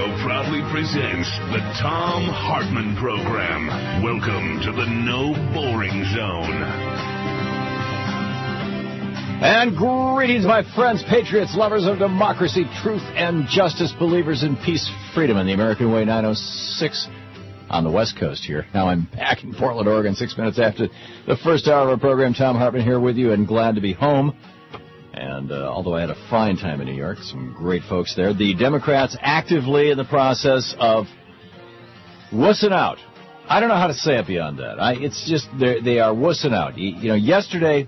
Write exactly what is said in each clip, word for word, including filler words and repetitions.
Radio proudly presents the Thom Hartmann Program. Welcome to the No Boring Zone. And greetings, my friends, patriots, lovers of democracy, truth, and justice, believers in peace, freedom, and the American way. Nine oh six on the West Coast here. Now I'm back in Portland, Oregon, six minutes after the first hour of our program. Thom Hartmann here with you, and glad to be home. And uh, although I had a fine time in New York, some great folks there. The Democrats actively in the process of wussing out. I don't know how to say it beyond that. I, it's just they are wussing out. You, you know, yesterday,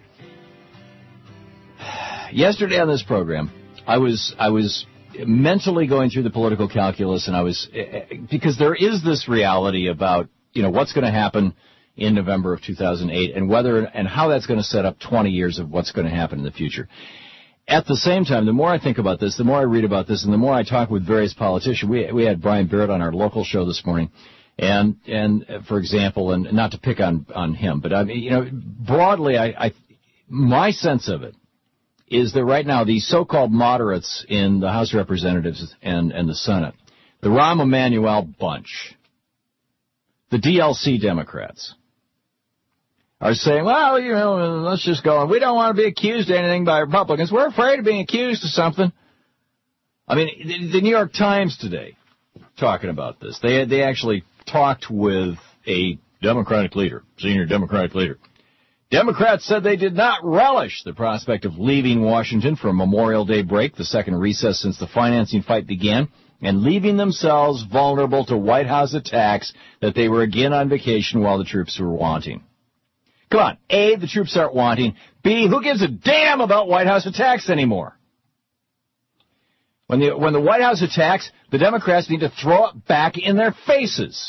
yesterday on this program, I was I was mentally going through the political calculus, and I was because there is this reality about you know what's going to happen in November of two thousand eight, and whether and how that's going to set up twenty years of what's going to happen in the future. At the same time, the more I think about this, the more I read about this, and the more I talk with various politicians. We we had Brian Barrett on our local show this morning, and and for example, and not to pick on on him, but I mean, you know, broadly, I, I my sense of it is that right now the so-called moderates in the House of Representatives and and the Senate, the Rahm Emanuel bunch, the D L C Democrats, are saying, well, you know, let's just go on. We don't want to be accused of anything by Republicans. We're afraid of being accused of something. I mean, the, the New York Times today, talking about this, they they actually talked with a Democratic leader, senior Democratic leader. Democrats said they did not relish the prospect of leaving Washington for a Memorial Day break, the second recess since the financing fight began, and leaving themselves vulnerable to White House attacks that they were again on vacation while the troops were wanting. Come on. A, the troops aren't wanting. B, who gives a damn about White House attacks anymore? When the when the White House attacks, the Democrats need to throw it back in their faces.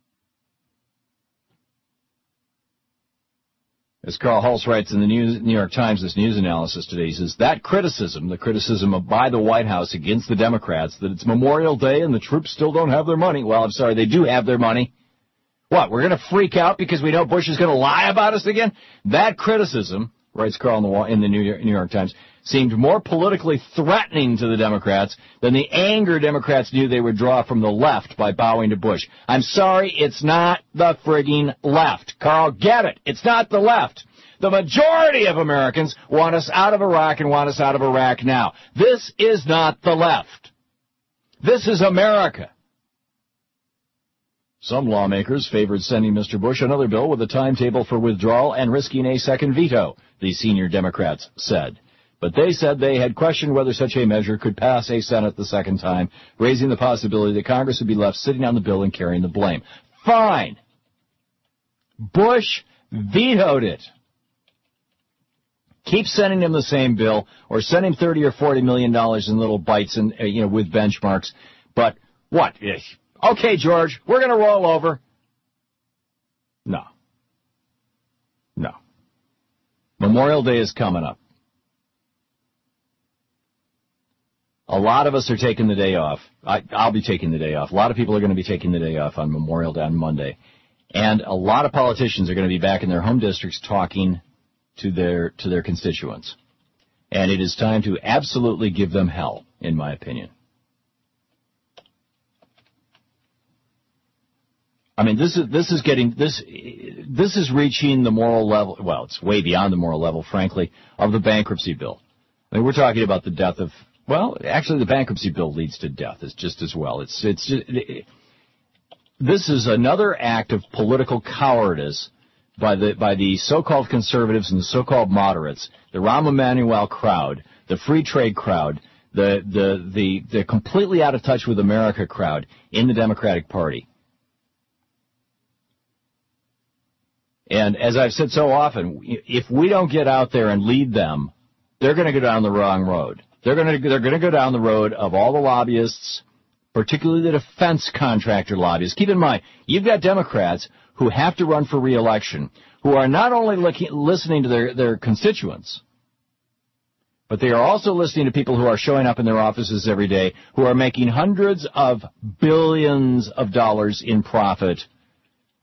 As Carl Hulse writes in the New, New York Times, this news analysis today, he says, that criticism, the criticism of, by the White House against the Democrats, that it's Memorial Day and the troops still don't have their money. Well, I'm sorry, they do have their money. What, we're going to freak out because we know Bush is going to lie about us again? That criticism, writes Carl in the, in the New York, New York Times, seemed more politically threatening to the Democrats than the anger Democrats knew they would draw from the left by bowing to Bush. I'm sorry, it's not the frigging left. Carl, get it. It's not the left. The majority of Americans want us out of Iraq and want us out of Iraq now. This is not the left. This is America. Some lawmakers favored sending Mister Bush another bill with a timetable for withdrawal and risking a second veto, the senior Democrats said. But they said they had questioned whether such a measure could pass a Senate the second time, raising the possibility that Congress would be left sitting on the bill and carrying the blame. Fine. Bush vetoed it. Keep sending him the same bill, or send him thirty or forty million dollars in little bites and uh, you know with benchmarks. But what? Okay, George, we're going to roll over. No. No. Memorial Day is coming up. A lot of us are taking the day off. I, I'll be taking the day off. A lot of people are going to be taking the day off on Memorial Day on Monday. And a lot of politicians are going to be back in their home districts talking to their to their constituents. And it is time to absolutely give them hell, in my opinion. I mean, this is this is getting this this is reaching the moral level. Well, it's way beyond the moral level, frankly, of the bankruptcy bill. I mean, we're talking about the death of. Well, actually, the bankruptcy bill leads to death. It's just as well. It's it's just, it, this is another act of political cowardice by the by the so-called conservatives and the so-called moderates, the Rahm Emanuel crowd, the free trade crowd, the the the the completely out of touch with America crowd in the Democratic Party. And as I've said so often, if we don't get out there and lead them, they're going to go down the wrong road. They're going to they're going to go down the road of all the lobbyists, particularly the defense contractor lobbyists. Keep in mind, you've got Democrats who have to run for re-election, who are not only looking, listening to their, their constituents, but they are also listening to people who are showing up in their offices every day, who are making hundreds of billions of dollars in profit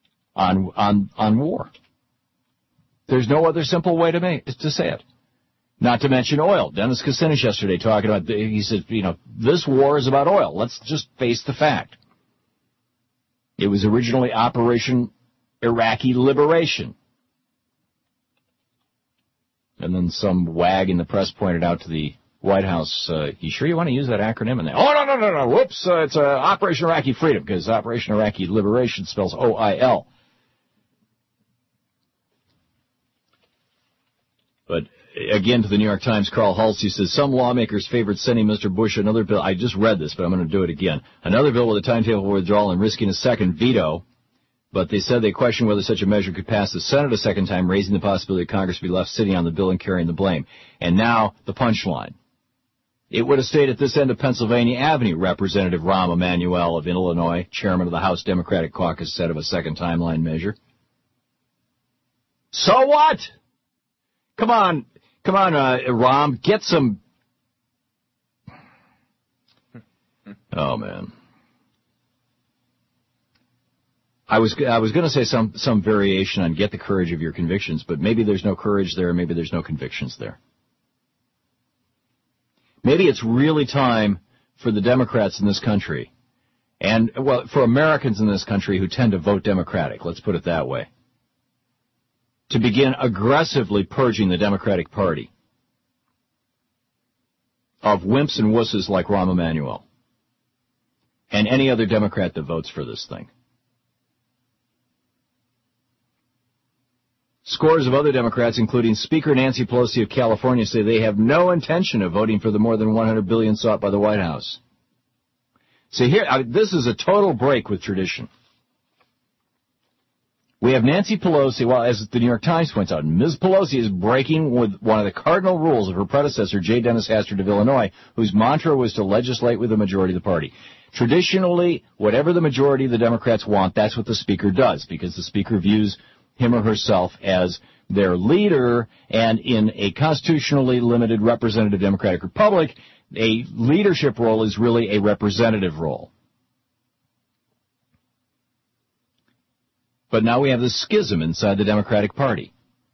on on on war. There's no other simple way to make to say it. Not to mention oil. Dennis Kucinich yesterday talking about, the, he said, you know, this war is about oil. Let's just face the fact. It was originally Operation Iraqi Liberation. And then some wag in the press pointed out to the White House, uh, you sure you want to use that acronym in there? Oh, no, no, no, no, whoops, uh, it's uh, Operation Iraqi Freedom, because Operation Iraqi Liberation spells O I L. But, again, to the New York Times, Carl Hulse, he says, some lawmakers favored sending Mister Bush another bill. I just read this, but I'm going to do it again. Another bill with a timetable for withdrawal and risking a second veto. But they said they questioned whether such a measure could pass the Senate a second time, raising the possibility that Congress be left sitting on the bill and carrying the blame. And now, the punchline. It would have stayed at this end of Pennsylvania Avenue, Representative Rahm Emanuel of Illinois, chairman of the House Democratic Caucus, said of a second timeline measure. So what? Come on, come on, uh, Rahm, get some... Oh, man. I was I was going to say some, some variation on get the courage of your convictions, but maybe there's no courage there, maybe there's no convictions there. Maybe it's really time for the Democrats in this country, and, well, for Americans in this country who tend to vote Democratic, let's put it that way, to begin aggressively purging the Democratic Party of wimps and wusses like Rahm Emanuel and any other Democrat that votes for this thing. Scores of other Democrats, including Speaker Nancy Pelosi of California, say they have no intention of voting for the more than one hundred billion dollars sought by the White House. See, here, I, this is a total break with tradition. We have Nancy Pelosi, well, as the New York Times points out, Miz Pelosi is breaking with one of the cardinal rules of her predecessor, J. Dennis Hastert of Illinois, whose mantra was to legislate with the majority of the party. Traditionally, whatever the majority of the Democrats want, that's what the Speaker does, because the Speaker views him or herself as their leader, and in a constitutionally limited representative democratic republic, a leadership role is really a representative role. But now we have this schism inside the Democratic Party.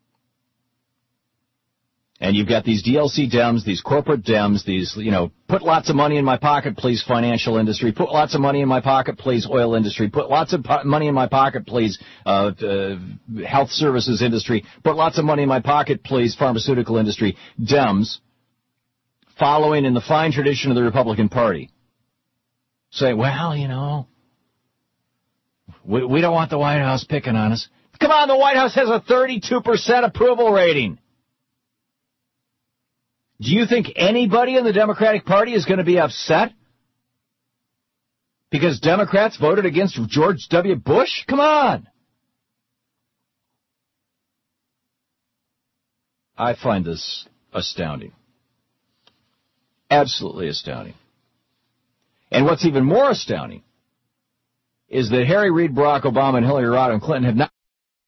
And you've got these D L C Dems, these corporate Dems, these, you know, put lots of money in my pocket, please, financial industry. Put lots of money in my pocket, please, oil industry. Put lots of po- money in my pocket, please, uh, uh, health services industry. Put lots of money in my pocket, please, pharmaceutical industry. Dems, following in the fine tradition of the Republican Party, say, well, you know, we, we don't want the White House picking on us. Come on, the White House has a thirty-two percent approval rating. Do you think anybody in the Democratic Party is going to be upset because Democrats voted against George W. Bush? Come on. I find this astounding. Absolutely astounding. And what's even more astounding is that Harry Reid, Barack Obama, and Hillary Rodham Clinton have not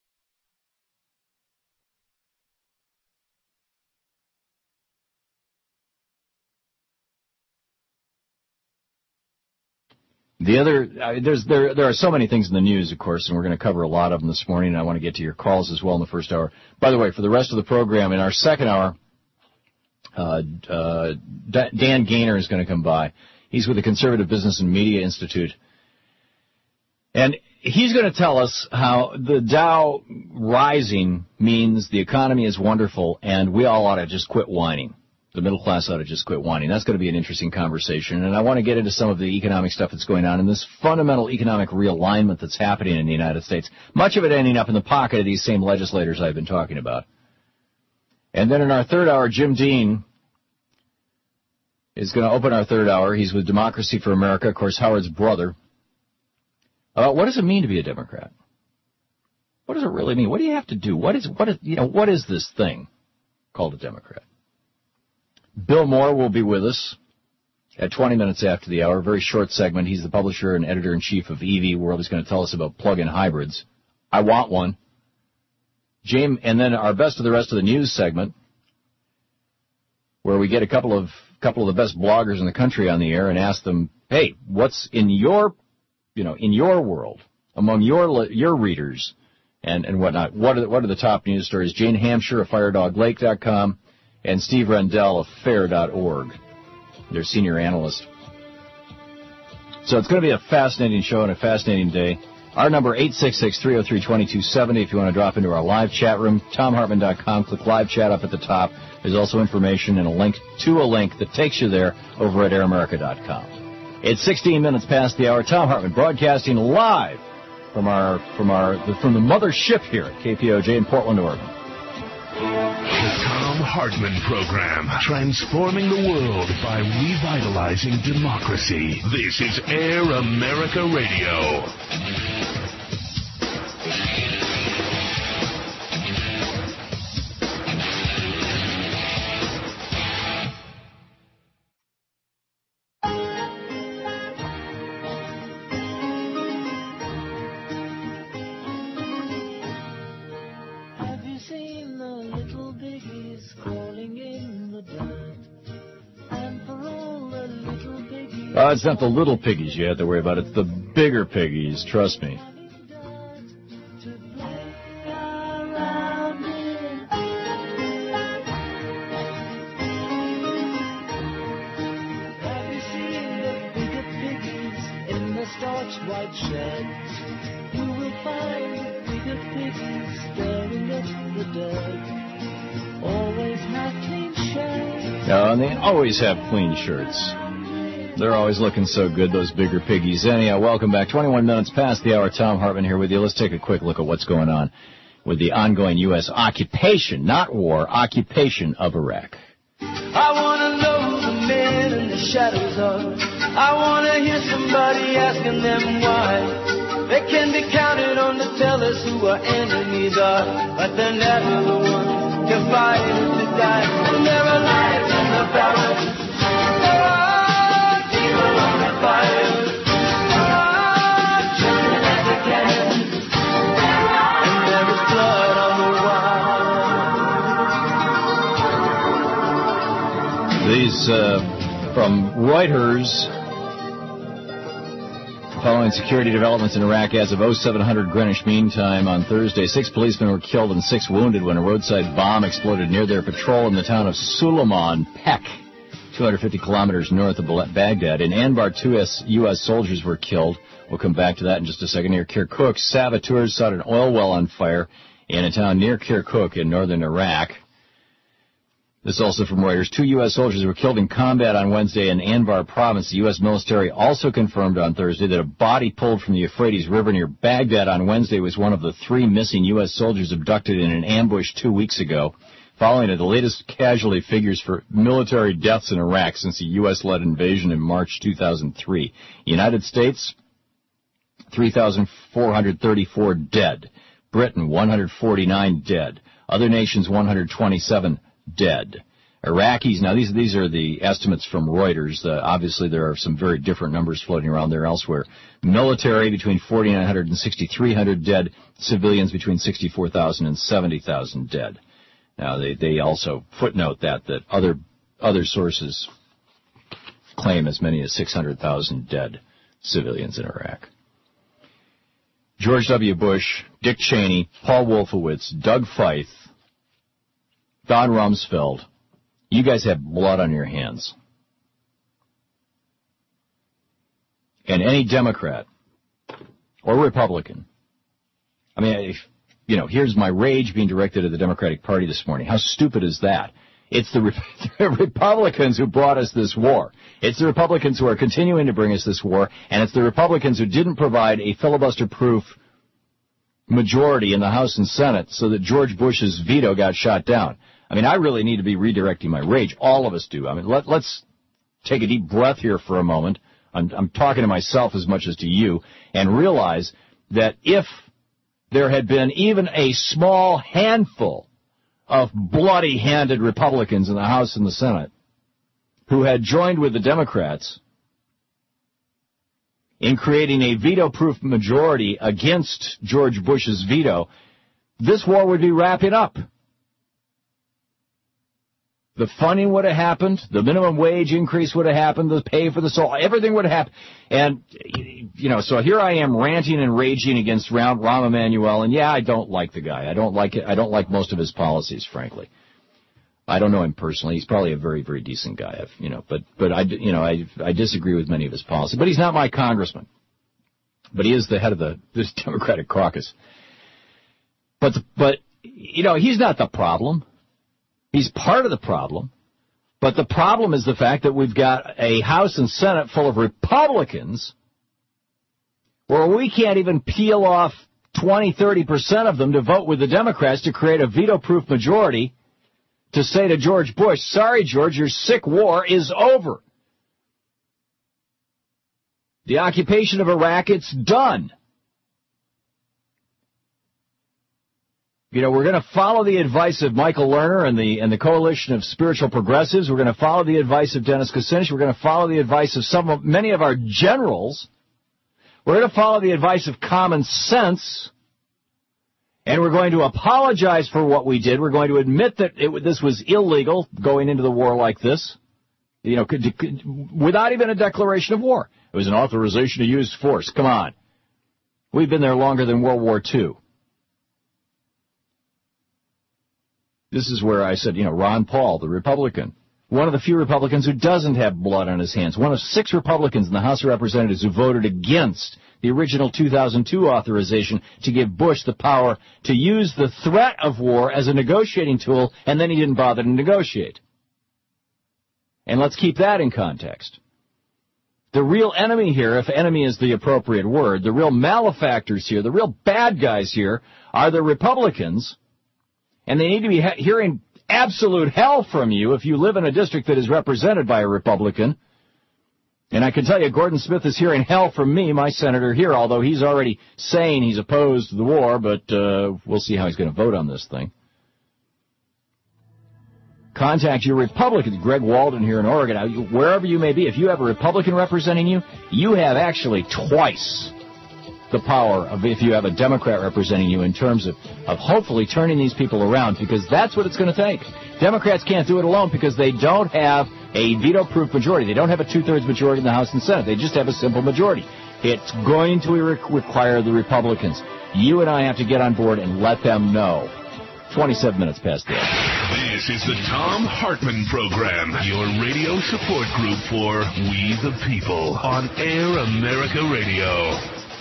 The other, uh, there's, there, there are so many things in the news, of course, and we're going to cover a lot of them this morning, and I want to get to your calls as well in the first hour. By the way, for the rest of the program, in our second hour, uh, uh, Dan Gaynor is going to come by. He's with the Conservative Business and Media Institute. And he's going to tell us how the Dow rising means the economy is wonderful, and we all ought to just quit whining. The middle class ought to just quit whining. That's going to be an interesting conversation. And I want to get into some of the economic stuff that's going on and this fundamental economic realignment that's happening in the United States, much of it ending up in the pocket of these same legislators I've been talking about. And then in our third hour, Jim Dean is going to open our third hour. He's with Democracy for America, of course, Howard's brother. Uh, what does it mean to be a Democrat? What does it really mean? What do you have to do? What is, what is, you know, what is this thing called a Democrat? Bill Moore will be with us at twenty minutes after the hour. A very short segment. He's the publisher and editor-in-chief of E V World. He's going to tell us about plug-in hybrids. I want one. James, and then our best of the rest of the news segment, where we get a couple of couple of the best bloggers in the country on the air and ask them, hey, what's in your, you know, in your world, among your your readers and, and whatnot? What are, the, what are the top news stories? Jane Hampshire of Firedog Lake dot com and Steve Rendell of fair dot org, their senior analyst. So it's going to be a fascinating show and a fascinating day. Our number, eight six six, three oh three, two two seven oh, if you want to drop into our live chat room, tom hartman dot com. Click live chat up at the top. There's also information and a link to a link that takes you there over at air america dot com. It's sixteen minutes past the hour. Thom Hartmann broadcasting live from our from our from the mothership here at K P O J in Portland, Oregon. The Thom Hartmann Program, transforming the world by revitalizing democracy. This is Air America Radio. Uh, it's not the little piggies you have to worry about. It's the bigger piggies, trust me. Uh, and they always have clean shirts. They're always looking so good, those bigger piggies. Anyhow, welcome back. twenty-one minutes past the hour. Thom Hartmann here with you. Let's take a quick look at what's going on with the ongoing U S occupation, not war, occupation of Iraq. I want to know who the men in the shadows are. I want to hear somebody asking them why. They can be counted on to tell us who our enemies are, but they're never the ones to fight us to die. And there are lives in the barracks. There are people on the fire. There are children at the cannons. And there is blood on the wire. These uh, from Reuters. Following security developments in Iraq as of oh seven hundred Greenwich Mean Time on Thursday, six policemen were killed and six wounded when a roadside bomb exploded near their patrol in the town of Suleiman Pek, two hundred fifty kilometers north of Baghdad. In Anbar, two U S soldiers were killed. We'll come back to that in just a second. Near Kirkuk, saboteurs set an oil well on fire in a town near Kirkuk in northern Iraq. This is also from Reuters. Two U S soldiers were killed in combat on Wednesday in Anbar province. The U S military also confirmed on Thursday that a body pulled from the Euphrates River near Baghdad on Wednesday was one of the three missing U S soldiers abducted in an ambush two weeks ago, following the latest casualty figures for military deaths in Iraq since the U S-led invasion in March two thousand three. United States, three thousand four hundred thirty-four dead. Britain, one hundred forty-nine dead. Other nations, one hundred twenty-seven dead. Iraqis, now these these are the estimates from Reuters. Uh, obviously, there are some very different numbers floating around there elsewhere. Military, between forty-nine hundred and sixty-three hundred dead. Civilians, between sixty-four thousand and seventy thousand dead. Now, they, they also footnote that, that other other sources claim as many as six hundred thousand dead civilians in Iraq. George W. Bush, Dick Cheney, Paul Wolfowitz, Doug Feith, Don Rumsfeld, you guys have blood on your hands. And any Democrat or Republican, I mean, if, you know, here's my rage being directed at the Democratic Party this morning. How stupid is that? It's the, Re- the Republicans who brought us this war. It's the Republicans who are continuing to bring us this war, and it's the Republicans who didn't provide a filibuster-proof majority in the House and Senate so that George Bush's veto got shot down. I mean, I really need to be redirecting my rage. All of us do. I mean, let, let's take a deep breath here for a moment. I'm, I'm talking to myself as much as to you, and realize that if there had been even a small handful of bloody-handed Republicans in the House and the Senate who had joined with the Democrats in creating a veto-proof majority against George Bush's veto, this war would be wrapping up. The funding would have happened, the minimum wage increase would have happened, the pay for the soul, everything would have happened. And, you know, so here I am ranting and raging against Rahm, Rahm Emanuel, and yeah, I don't like the guy. I don't like it. I don't like most of his policies, frankly. I don't know him personally. He's probably a very, very decent guy. I've, you know, but but I, you know, I I disagree with many of his policies. But he's not my congressman. But he is the head of the this Democratic caucus. But the, but you know, he's not the problem. He's part of the problem. But the problem is the fact that we've got a House and Senate full of Republicans where we can't even peel off twenty, thirty percent of them to vote with the Democrats to create a veto-proof majority to say to George Bush, sorry, George, your sick war is over. The occupation of Iraq, it's done. You know, we're going to follow the advice of Michael Lerner and the and the Coalition of Spiritual Progressives. We're going to follow the advice of Dennis Kucinich. We're going to follow the advice of some of, many of our generals. We're going to follow the advice of common sense. And we're going to apologize for what we did. We're going to admit that it, this was illegal, going into the war like this, you know, could, could, without even a declaration of war. It was an authorization to use force. Come on. We've been there longer than World War Two. This is where I said, you know, Ron Paul, the Republican, one of the few Republicans who doesn't have blood on his hands, one of six Republicans in the House of Representatives who voted against the original two thousand two authorization to give Bush the power to use the threat of war as a negotiating tool, and then he didn't bother to negotiate. And let's keep that in context. The real enemy here, if enemy is the appropriate word, the real malefactors here, the real bad guys here are the Republicans, and they need to be he- hearing absolute hell from you if you live in a district that is represented by a Republican. And I can tell you, Gordon Smith is hearing hell from me, my senator here, although he's already saying he's opposed to the war, but uh, we'll see how he's going to vote on this thing. Contact your Republicans. Greg Walden here in Oregon. Wherever you may be, if you have a Republican representing you, you have actually twice the power of if you have a Democrat representing you in terms of, of hopefully turning these people around, because that's what it's going to take. Democrats can't do it alone because they don't have a veto-proof majority. They don't have a two-thirds majority in the House and Senate. They just have a simple majority. It's going to re- require the Republicans. You and I have to get on board and let them know. twenty-seven minutes past the hour. This is the Thom Hartmann Program, your radio support group for We the People on Air America Radio.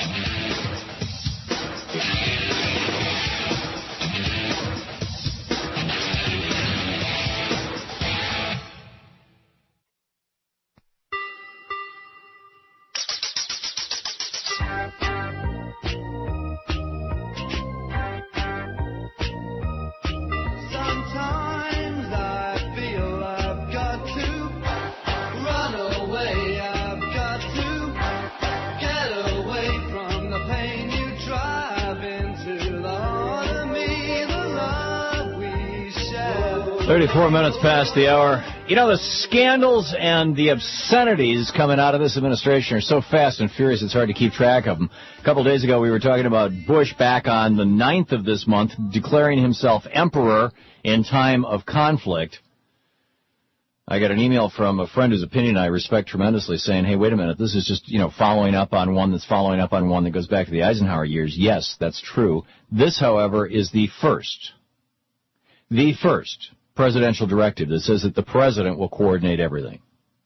thirty-four minutes past the hour. You know, the scandals and the obscenities coming out of this administration are so fast and furious it's hard to keep track of them. A couple days ago we were talking about Bush back on the ninth of this month declaring himself emperor in time of conflict. I got an email from a friend whose opinion I respect tremendously saying, hey, wait a minute, this is just, you know, following up on one that's following up on one that goes back to the Eisenhower years. Yes, that's true. This, however, is the first, the first presidential directive that says that the president will coordinate everything.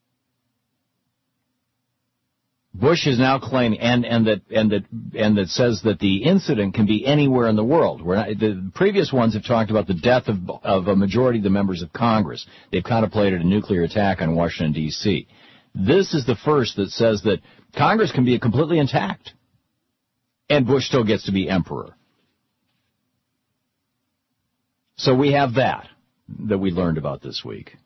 Bush is now claiming, and, and that and that and that says that the incident can be anywhere in the world. We're not, the previous ones have talked about the death of, of a majority of the members of Congress. They've contemplated a nuclear attack on Washington, D C This is the first that says that Congress can be completely intact, and Bush still gets to be emperor. So we have that. that we learned about this week.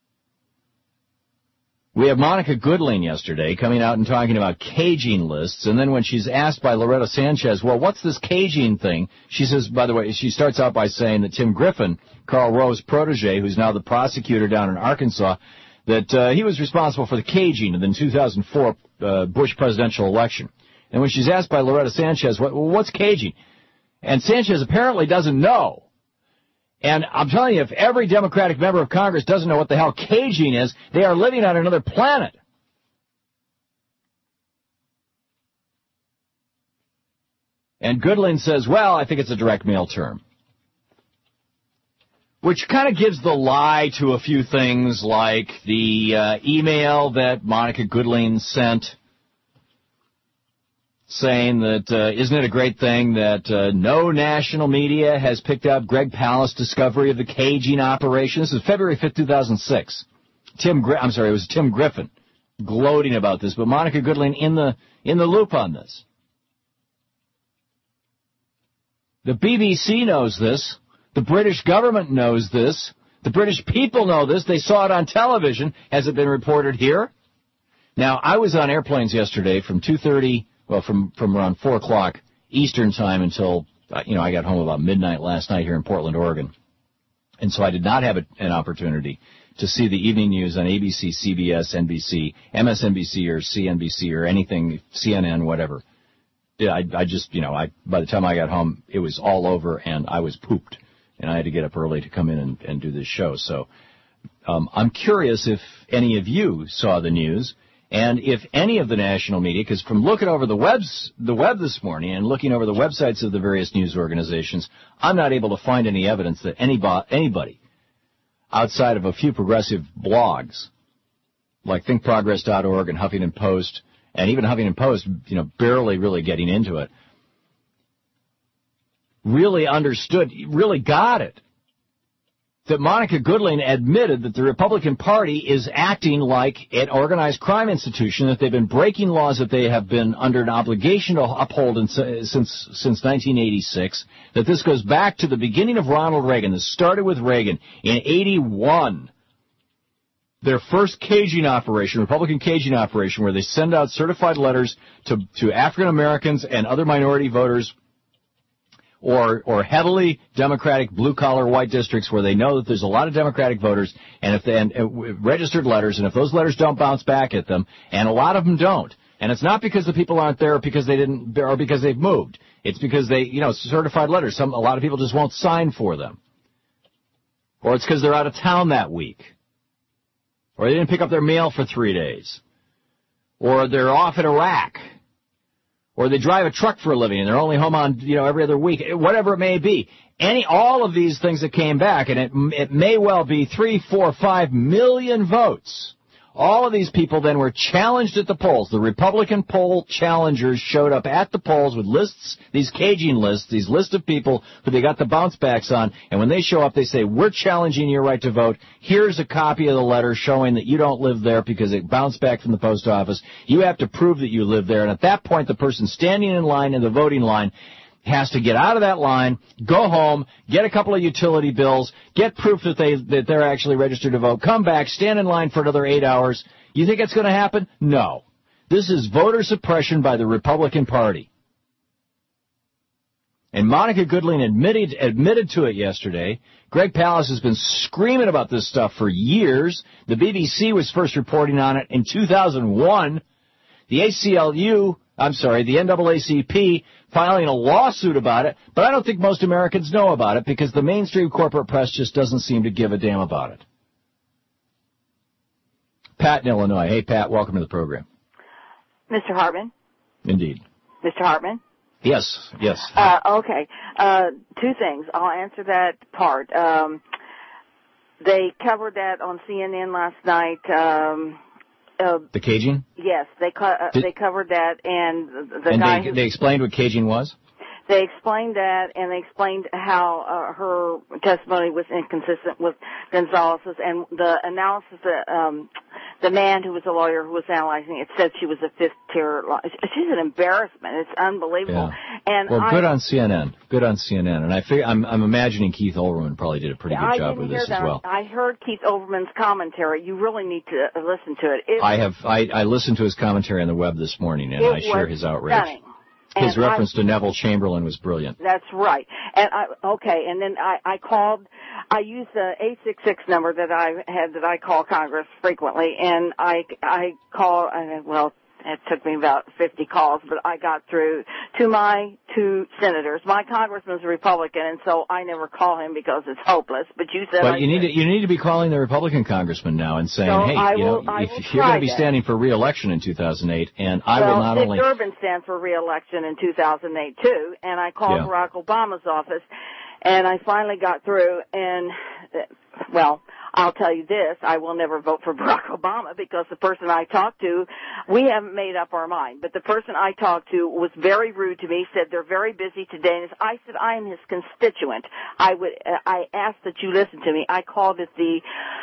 We have Monica Goodling yesterday coming out and talking about caging lists, and then when she's asked by Loretta Sanchez, well, what's this caging thing? She says, by the way, she starts out by saying that Tim Griffin, Karl Rove's protege, who's now the prosecutor down in Arkansas, that uh, he was responsible for the caging in the two thousand four uh, Bush presidential election. And when she's asked by Loretta Sanchez, what, well, what's caging? And Sanchez apparently doesn't know. And I'm telling you, if every Democratic member of Congress doesn't know what the hell caging is, they are living on another planet. And Goodling says, well, I think it's a direct mail term. which kind of gives the lie to a few things like the uh, email that Monica Goodling sent saying that, uh, isn't it a great thing that uh, no national media has picked up Greg Palast's discovery of the caging operation? This is February fifth, two thousand six. Tim, Gri- I'm sorry, it was Tim Griffin gloating about this, but Monica Goodling in the in the loop on this. The B B C knows this. The British government knows this. The British people know this. They saw it on television. Has it been reported here? Now, I was on airplanes yesterday from two thirty. Well, from, from around four o'clock Eastern time until, uh, you know, I got home about midnight last night here in Portland, Oregon. And so I did not have a, an opportunity to see the evening news on A B C, C B S, N B C, M S N B C, or C N B C, or anything, C N N, whatever. Yeah, I, I just, you know, I by the time I got home, it was all over, and I was pooped. And I had to get up early to come in and, and do this show. So um, I'm curious if any of you saw the news. And if any of the national media, because from looking over the webs, the web this morning and looking over the websites of the various news organizations, I'm not able to find any evidence that anybody, anybody outside of a few progressive blogs like think progress dot org and Huffington Post, and even Huffington Post, you know, barely really getting into it, really understood, really got it, that Monica Goodling admitted that the Republican Party is acting like an organized crime institution, that they've been breaking laws that they have been under an obligation to uphold in, since since nineteen eighty-six, that this goes back to the beginning of Ronald Reagan. This started with Reagan in eighty-one. Their first caging operation, Republican caging operation, where they send out certified letters to, to African Americans and other minority voters or or heavily Democratic blue-collar white districts where they know that there's a lot of Democratic voters and if they and, uh, registered letters, and if those letters don't bounce back at them, and a lot of them don't, and it's not because the people aren't there or because they didn't or because they've moved. It's because they, you know, certified letters. Some a lot of people just won't sign for them, or it's because they're out of town that week, or they didn't pick up their mail for three days, or they're off in Iraq. Or they drive a truck for a living and they're only home on, you know, every other week, whatever it may be. Any, all of these things that came back, and it, it may well be three, four, five million votes. All of these people then were challenged at the polls. The Republican poll challengers showed up at the polls with lists, these caging lists, these lists of people who they got the bounce backs on. And when they show up, they say, we're challenging your right to vote. Here's a copy of the letter showing that you don't live there because it bounced back from the post office. You have to prove that you live there. And at that point, the person standing in line in the voting line has to get out of that line, go home, get a couple of utility bills, get proof that they that they're actually registered to vote, come back, stand in line for another eight hours. You think it's going to happen? No. This is voter suppression by the Republican Party. And Monica Goodling admitted admitted to it yesterday. Greg Palast has been screaming about this stuff for years. The B B C was first reporting on it in two thousand one. The A C L U, I'm sorry, the N double A C P filing a lawsuit about it, but I don't think most Americans know about it because the mainstream corporate press just doesn't seem to give a damn about it. Pat in Illinois. Hey, Pat, welcome to the program. Mister Hartman? Indeed. Mister Hartman? Yes, yes. Uh, okay. Uh, two things. I'll answer that part. Um, they covered that on C N N last night. Um, uh, the caging? Yes, they co- uh, Did, they covered that, and the and guy they, who, they explained what caging was? They explained that, and they explained how uh, her testimony was inconsistent with Gonzalez's, and the analysis that um, the man who was a lawyer who was analyzing it said she was a fifth-tier. She's an embarrassment. It's unbelievable. Yeah. And well, I, good on C N N. Good on C N N. And I figure, I'm, I'm imagining Keith Olbermann probably did a pretty good I job with this that. as well. I heard Keith Olbermann's commentary. You really need to listen to it. it I have. I, I listened to his commentary on the web this morning, and I share his outrage. Stunning. His and reference I, to Neville Chamberlain was brilliant. That's right. And I, okay, and then I, I called, I used the eight six six number that I had that I call Congress frequently, and I, I call, well, it took me about fifty calls, but I got through to my two senators. My congressman's a Republican, and so I never call him because it's hopeless. But you said, but I you need should. to you need to be calling the Republican congressman now and saying, so hey, I you will, know, I if, will if you're going to be that. standing for re-election in two thousand eight, and I well, will not Dick only Durbin stands for re-election in two thousand eight too, and I called yeah. Barack Obama's office. And I finally got through, and well, I'll tell you this, I will never vote for Barack Obama because the person I talked to, we haven't made up our mind, but the person I talked to was very rude to me, said they're very busy today, and I said I am his constituent. I would, I asked that you listen to me. I called it the,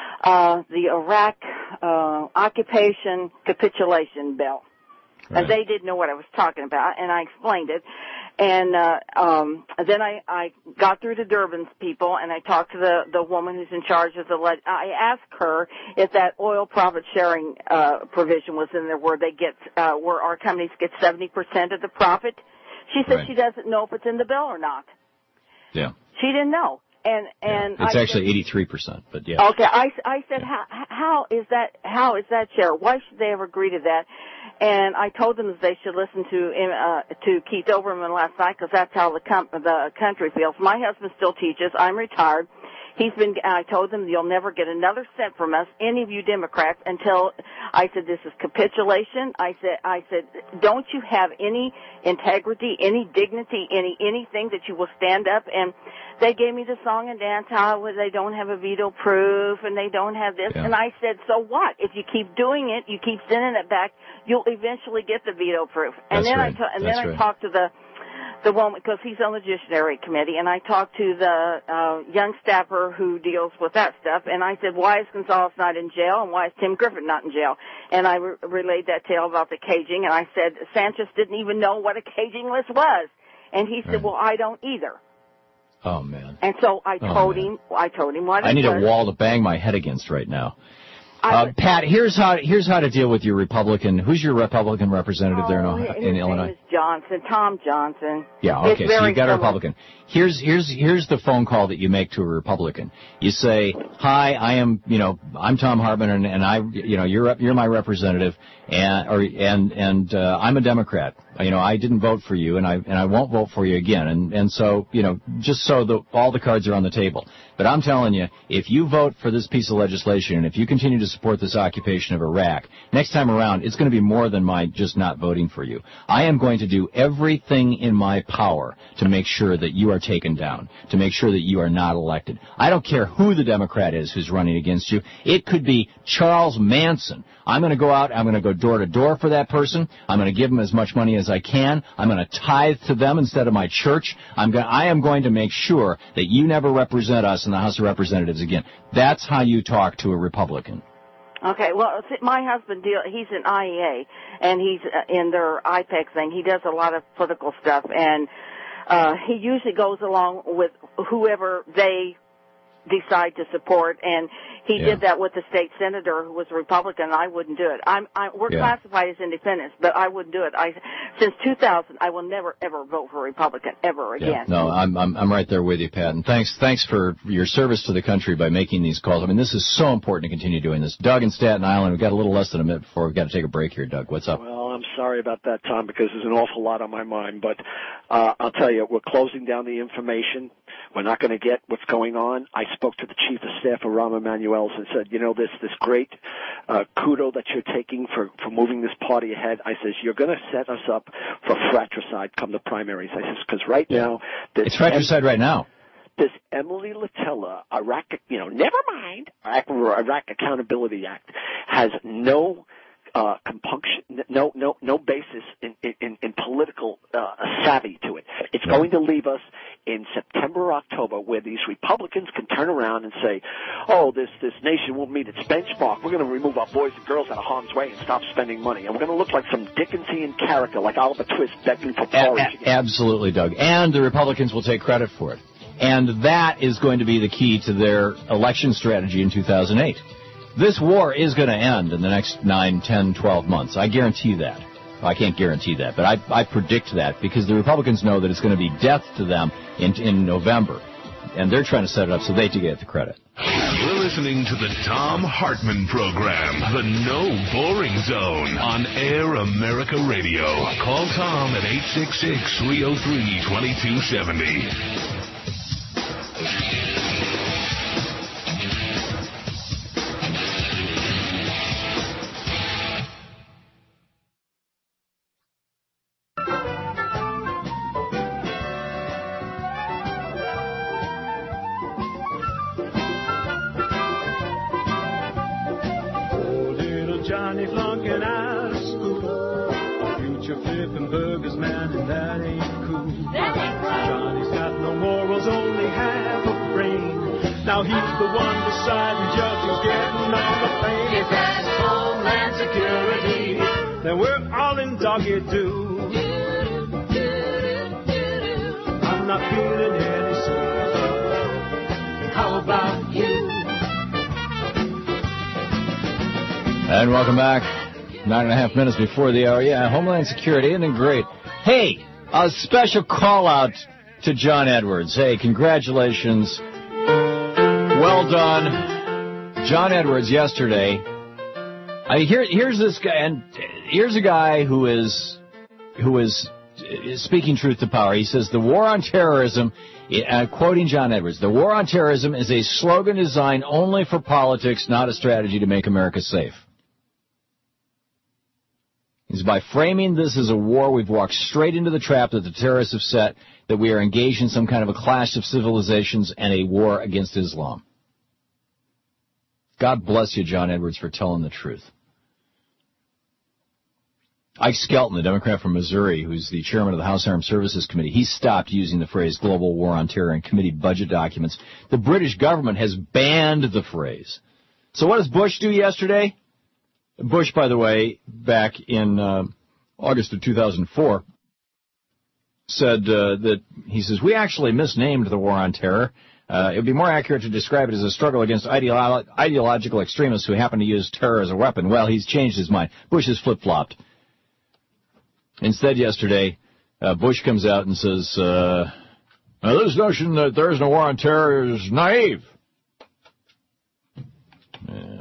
uh, the Iraq, uh, occupation capitulation bill. Right. And they didn't know what I was talking about, and I explained it. And uh, um, then I, I got through to Durbin's people, and I talked to the, the woman who's in charge of the leg. I asked her if that oil profit sharing uh, provision was in there, where they get, uh, where our companies get seventy percent of the profit. She said right. she doesn't know if it's in the bill or not. Yeah. She didn't know. And and yeah. It's I actually eighty-three percent, but yeah. Okay, I, I said how how is that how is that share? Why should they ever agree to that? And I told them that they should listen to uh, to Keith Olbermann last night because that's how the com- the country feels. My husband still teaches. I'm retired. He's been. I told them you'll never get another cent from us, any of you Democrats, until I said this is capitulation. I said, I said, don't you have any integrity, any dignity, any anything that you will stand up? And they gave me the song and dance how they don't have a veto proof and they don't have this. Yeah. And I said, so what? If you keep doing it, you keep sending it back, you'll eventually get the veto proof. And That's then right. I ta- and That's then right. I talked to the. The woman, because he's on the Judiciary Committee, and I talked to the uh, young staffer who deals with that stuff, and I said, why is Gonzalez not in jail, and why is Tim Griffin not in jail? And I re- relayed that tale about the caging, and I said, Sanchez didn't even know what a caging list was. And he said, right. well, I don't either. Oh, man. And so I told oh, him, I told him what I it need was. a wall to bang my head against right now. Uh, Pat, here's how here's how to deal with your Republican. Who's your Republican representative oh, there in, his in name Illinois? Is Johnson, Tom Johnson. Yeah, okay. So you got similar. a Republican. Here's here's here's the phone call that you make to a Republican. You say, "Hi, I am, you know, I'm Tom Hartman, and, and I, you know, you're you're my representative, and or and and uh, I'm a Democrat. You know, I didn't vote for you, and I and I won't vote for you again. And and so, you know, just so the all the cards are on the table. But I'm telling you, if you vote for this piece of legislation, and if you continue to support this occupation of Iraq, next time around, it's going to be more than my just not voting for you. I am going to do everything in my power to make sure that you are taken down, to make sure that you are not elected. I don't care who the Democrat is who's running against you. It could be Charles Manson. I'm going to go out, I'm going to go door to door for that person. I'm going to give them as much money as I can. I'm going to tithe to them instead of my church. I'm going, I am going to make sure that you never represent us in the House of Representatives again. That's how you talk to a Republican. Okay, well, my husband, deal, he's in I E A, and he's in their I PAC thing. He does a lot of political stuff, and uh, he usually goes along with whoever they decide to support, and he yeah. did that with the state senator who was a Republican. I wouldn't do it. I'm, I, we're yeah. classified as independents, but I wouldn't do it. I, since two thousand, I will never ever vote for a Republican ever again. Yeah. No, I'm I'm I'm right there with you, Pat. And thanks thanks for your service to the country by making these calls. I mean, this is so important to continue doing this. Doug in Staten Island, we've got a little less than a minute before we've got to take a break here. Doug, what's up? Well, I'm sorry about that, Tom, because there's an awful lot on my mind. But uh, I'll tell you, we're closing down the information. We're not going to get what's going on. I spoke to the chief of staff of Rahm Emanuel's and said, you know, this this great uh, kudo that you're taking for, for moving this party ahead. I says, you're going to set us up for fratricide come the primaries. I says, because right yeah. now... It's fratricide em- right now. This Emily Litella, Iraq, you know, never mind, Iraq, Iraq Accountability Act, has no... Uh, compunction, no, no, no basis in, in, in political uh, savvy to it. It's going to leave us in September or October where these Republicans can turn around and say, oh, this, this nation won't meet its benchmark. We're going to remove our boys and girls out of harm's way and stop spending money. And we're going to look like some Dickensian character like Oliver Twist begging for porridge. A- a- absolutely, Doug. And the Republicans will take credit for it. And that is going to be the key to their election strategy in two thousand eight. This war is going to end in the next nine, ten, twelve months. I guarantee that. Well, I can't guarantee that, but I, I predict that because the Republicans know that it's going to be death to them in, in November. And they're trying to set it up so they to get the credit. We're listening to the Tom Hartman Program, the No Boring Zone, on Air America Radio. Call Tom at eight six six, three oh three, two two seven oh. Johnny flunking out of school. Future flipping burgers, man, and that ain't cool. That ain't right. Johnny's got no morals, only half a brain. Now he's the one deciding just who's getting all the fame. If that's Homeland Security, then we're all in doggy doo. I'm not feeling any sympathy. How about you? And welcome back. Nine and a half minutes before the hour. Yeah, Homeland Security, isn't it great? Hey, a special call out to John Edwards. Hey, congratulations. Well done. John Edwards yesterday. I mean, here, here's this guy, and here's a guy who is, who is speaking truth to power. He says the war on terrorism, uh, quoting John Edwards, the war on terrorism is a slogan designed only for politics, not a strategy to make America safe. Is by framing this as a war, we've walked straight into the trap that the terrorists have set, that we are engaged in some kind of a clash of civilizations and a war against Islam. God bless you, John Edwards, for telling the truth. Ike Skelton, the Democrat from Missouri, who's the chairman of the House Armed Services Committee, he stopped using the phrase global war on terror in committee budget documents. The British government has banned the phrase. So what does Bush do yesterday? Bush, by the way, back in uh, August of two thousand four, said uh, that, he says, we actually misnamed the war on terror. Uh, it would be more accurate to describe it as a struggle against ideolo- ideological extremists who happen to use terror as a weapon. Well, he's changed his mind. Bush has flip-flopped. Instead, yesterday, uh, Bush comes out and says, uh, now this notion that there is no war on terror is naive. Yeah.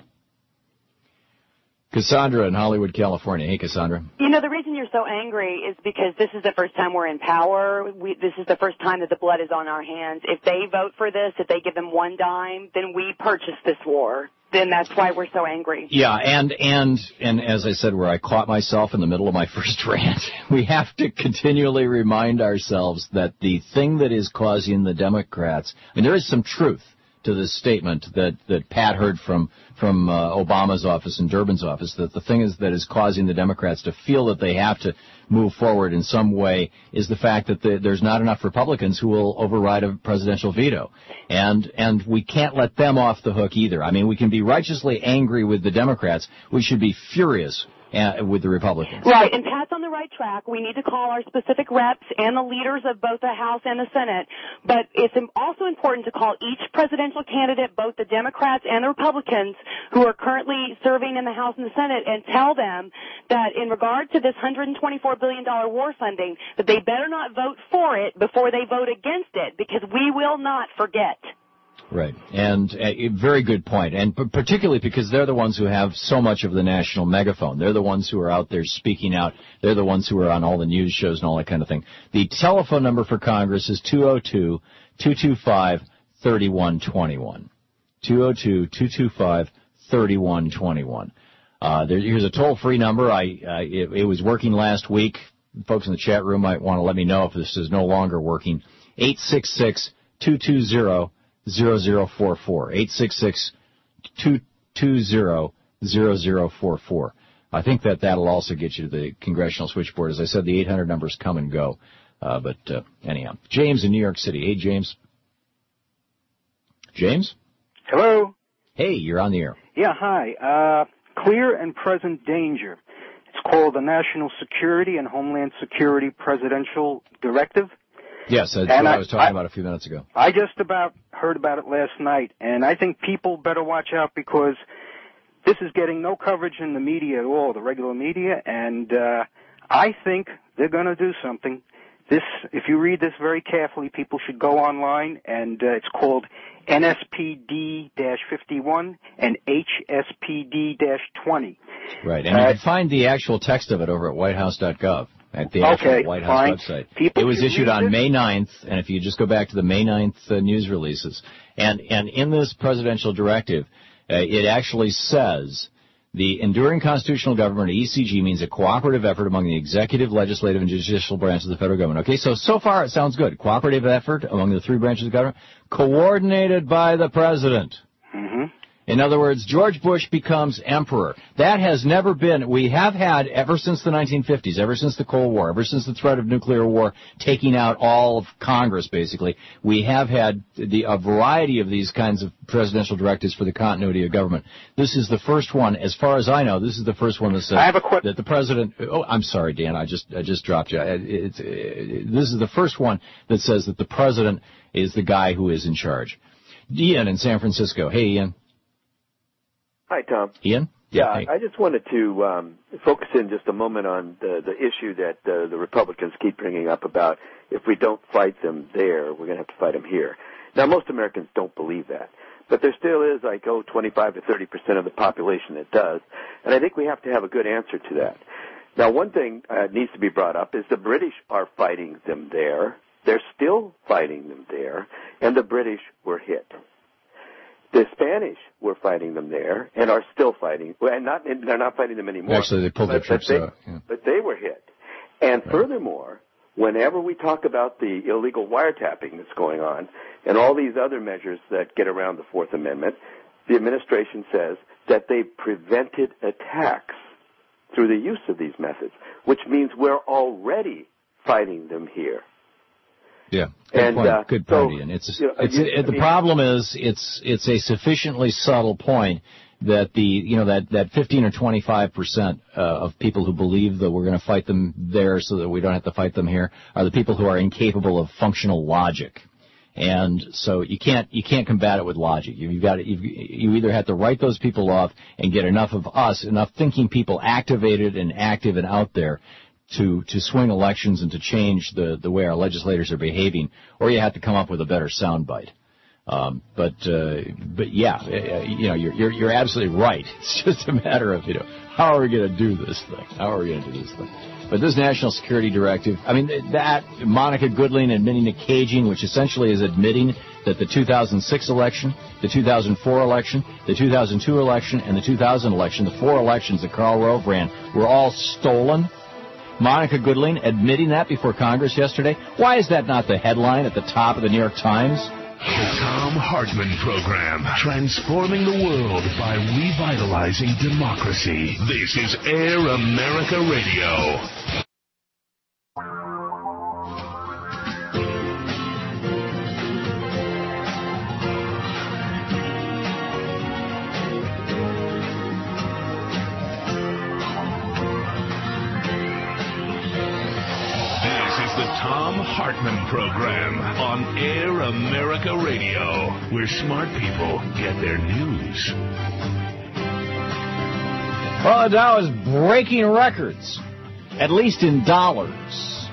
Cassandra in Hollywood, California. Hey, Cassandra. You know, the reason you're so angry is because this is the first time we're in power. We, this is the first time that the blood is on our hands. If they vote for this, if they give them one dime, then we purchase this war. Then that's why we're so angry. Yeah, and, and, and as I said, where I caught myself in the middle of my first rant, we have to continually remind ourselves that the thing that is causing the Democrats, I mean, there is some truth to this statement that, that Pat heard from, from uh, Obama's office and Durbin's office, that the thing is that is causing the Democrats to feel that they have to move forward in some way is the fact that the, there's not enough Republicans who will override a presidential veto. And, and we can't let them off the hook either. I mean, we can be righteously angry with the Democrats. We should be furious uh, with the Republicans. Right, and Pat's on the right track. We need to call our specific reps and the leaders of both the House and the Senate. But it's also important to call each presidential candidate, both the Democrats and the Republicans, who are currently serving in the House and the Senate, and tell them that in regard to this one hundred twenty-four billion dollars war funding, that they better not vote for it before they vote against it, because we will not forget. Right, and a very good point, and p- particularly because they're the ones who have so much of the national megaphone. They're the ones who are out there speaking out. They're the ones who are on all the news shows and all that kind of thing. The telephone number for Congress is two oh two, two two five, three one two one. two oh two, two two five, three one two one. Uh, there, here's a toll-free number. I, uh, it, it was working last week. Folks in the chat room might want to let me know if this is no longer working. eight six six, two two zero, zero zero four four. eight six six, two two zero, zero zero four four. I think that that'll also get you to the congressional switchboard. As I said, the eight hundred numbers come and go. Uh, but uh, anyhow, James in New York City. Hey, James. James? Hello. Hey, you're on the air. Yeah, hi. Uh, clear and present danger. It's called the National Security and Homeland Security Presidential Directive. Yes, that's and what I, I was talking I, about a few minutes ago. I just about heard about it last night, and I think people better watch out because this is getting no coverage in the media at all, the regular media, and uh, I think they're going to do something. This, if you read this very carefully, people should go online, and uh, it's called N S P D fifty-one and H S P D twenty. Right, and uh, you can find the actual text of it over at white house dot gov. At the actual okay, White House fine. website. People it was issued on this? May ninth, and if you just go back to the May ninth uh, news releases, and, and in this presidential directive, uh, it actually says the enduring constitutional government, E C G, means a cooperative effort among the executive, legislative, and judicial branches of the federal government. Okay, so so far it sounds good. Cooperative effort among the three branches of government, coordinated by the president. Mm-hmm. In other words, George Bush becomes emperor. That has never been, we have had, ever since the nineteen fifties, ever since the Cold War, ever since the threat of nuclear war taking out all of Congress, basically, we have had the, a variety of these kinds of presidential directives for the continuity of government. This is the first one, as far as I know, this is the first one that says I have a qu- that the president, oh, I'm sorry, Dan, I just, I just dropped you. It's, it, this is the first one that says that the president is the guy who is in charge. Ian in San Francisco. Hey, Ian. Hi, Tom. Ian? Yeah, hey. I just wanted to um, focus in just a moment on the, the issue that uh, the Republicans keep bringing up about if we don't fight them there, we're going to have to fight them here. Now, most Americans don't believe that. But there still is, like, oh, twenty-five to thirty percent of the population that does. And I think we have to have a good answer to that. Now, one thing uh, needs to be brought up is the British are fighting them there. They're still fighting them there. And the British were hit. The Spanish were fighting them there and are still fighting. Well, and not, they're not fighting them anymore. Actually, they pulled their but, troops but they, out. Yeah. But they were hit. And right. Furthermore, whenever we talk about the illegal wiretapping that's going on and all these other measures that get around the Fourth Amendment, the administration says that they prevented attacks through the use of these methods, which means we're already fighting them here. Yeah, good and, point. Uh, good so, point, Ian. It's, you know, it's, you, it, the I mean, problem is it's it's a sufficiently subtle point that the you know that that fifteen or twenty-five percent uh, of people who believe that we're going to fight them there so that we don't have to fight them here are the people who are incapable of functional logic. And so you can't you can't combat it with logic. You've got to, you've, you either have to write those people off and get enough of us, enough thinking people activated and active and out there to to swing elections and to change the the way our legislators are behaving, or you have to come up with a better soundbite. Um, but uh, but yeah, uh, you know, you're, you're you're absolutely right. It's just a matter of, you know, how are we going to do this thing? How are we going to do this thing? But this national security directive, I mean, that Monica Goodling admitting to caging, which essentially is admitting that the two thousand six election, the two thousand four election, the two thousand two election, and the two thousand election, the four elections that Karl Rove ran, were all stolen. Monica Goodling admitting that before Congress yesterday. Why is that not the headline at the top of the New York Times? The Thom Hartmann Program, transforming the world by revitalizing democracy. This is Air America Radio. Thom Hartmann Program on Air America Radio, where smart people get their news. Well, the Dow is breaking records, at least in dollars.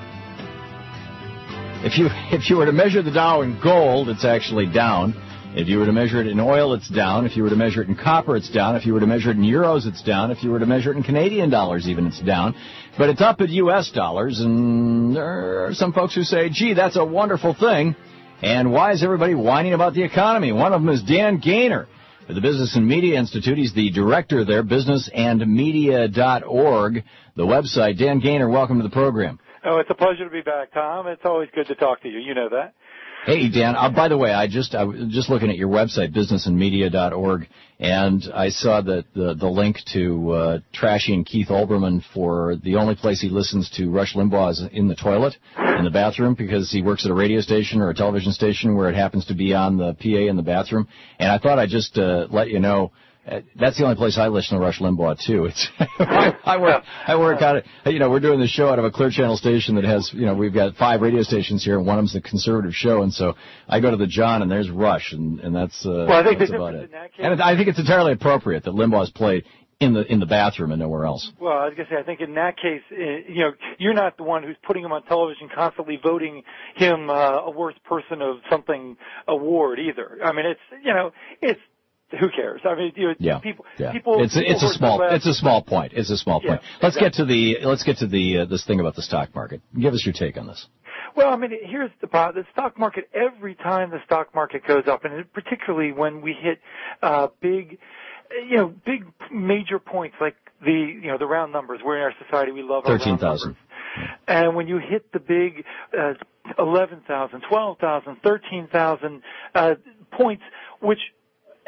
If you if you were to measure the Dow in gold, it's actually down. If you were to measure it in oil, it's down. If you were to measure it in copper, it's down. If you were to measure it in euros, it's down. If you were to measure it in Canadian dollars, even, it's down. But it's up at U S dollars, and there are some folks who say, gee, that's a wonderful thing. And why is everybody whining about the economy? One of them is Dan Gaynor of the Business and Media Institute. He's the director there, business and media dot org, the website. Dan Gaynor, welcome to the program. Oh, it's a pleasure to be back, Tom. It's always good to talk to you. You know that. Hey, Dan, uh, by the way, I just I was just looking at your website, business and media dot org, and I saw that the, the link to uh, trashing Keith Olbermann for the only place he listens to Rush Limbaugh is in the toilet, in the bathroom, because he works at a radio station or a television station where it happens to be on the P A in the bathroom. And I thought I'd just uh, let you know, Uh, that's the only place I listen to Rush Limbaugh, too. It's I, I work I work out of, you know, we're doing this show out of a Clear Channel station that has, you know, we've got five radio stations here, and one of them's a conservative show, and so I go to the John, and there's Rush, and, and that's, uh, well, I think that's the about it. In that case, and I think it's entirely appropriate that Limbaugh's played in the in the bathroom and nowhere else. Well, I was going to say, I think in that case, uh, you know, you're not the one who's putting him on television, constantly voting him uh, a worst person of something award either. I mean, it's, you know, it's, who cares? I mean, you know, yeah, people, yeah. people. It's people it's a small left. it's a small point. It's a small point. Yeah, let's exactly. get to the let's get to the uh, this thing about the stock market. Give us your take on this. Well, I mean, here's the problem. The stock market, every time the stock market goes up, and particularly when we hit uh, big, you know, big major points like the, you know, the round numbers. We're in our society, we love our thirteen thousand. And when you hit the big uh, eleven thousand, twelve thousand, thirteen thousand uh, points, which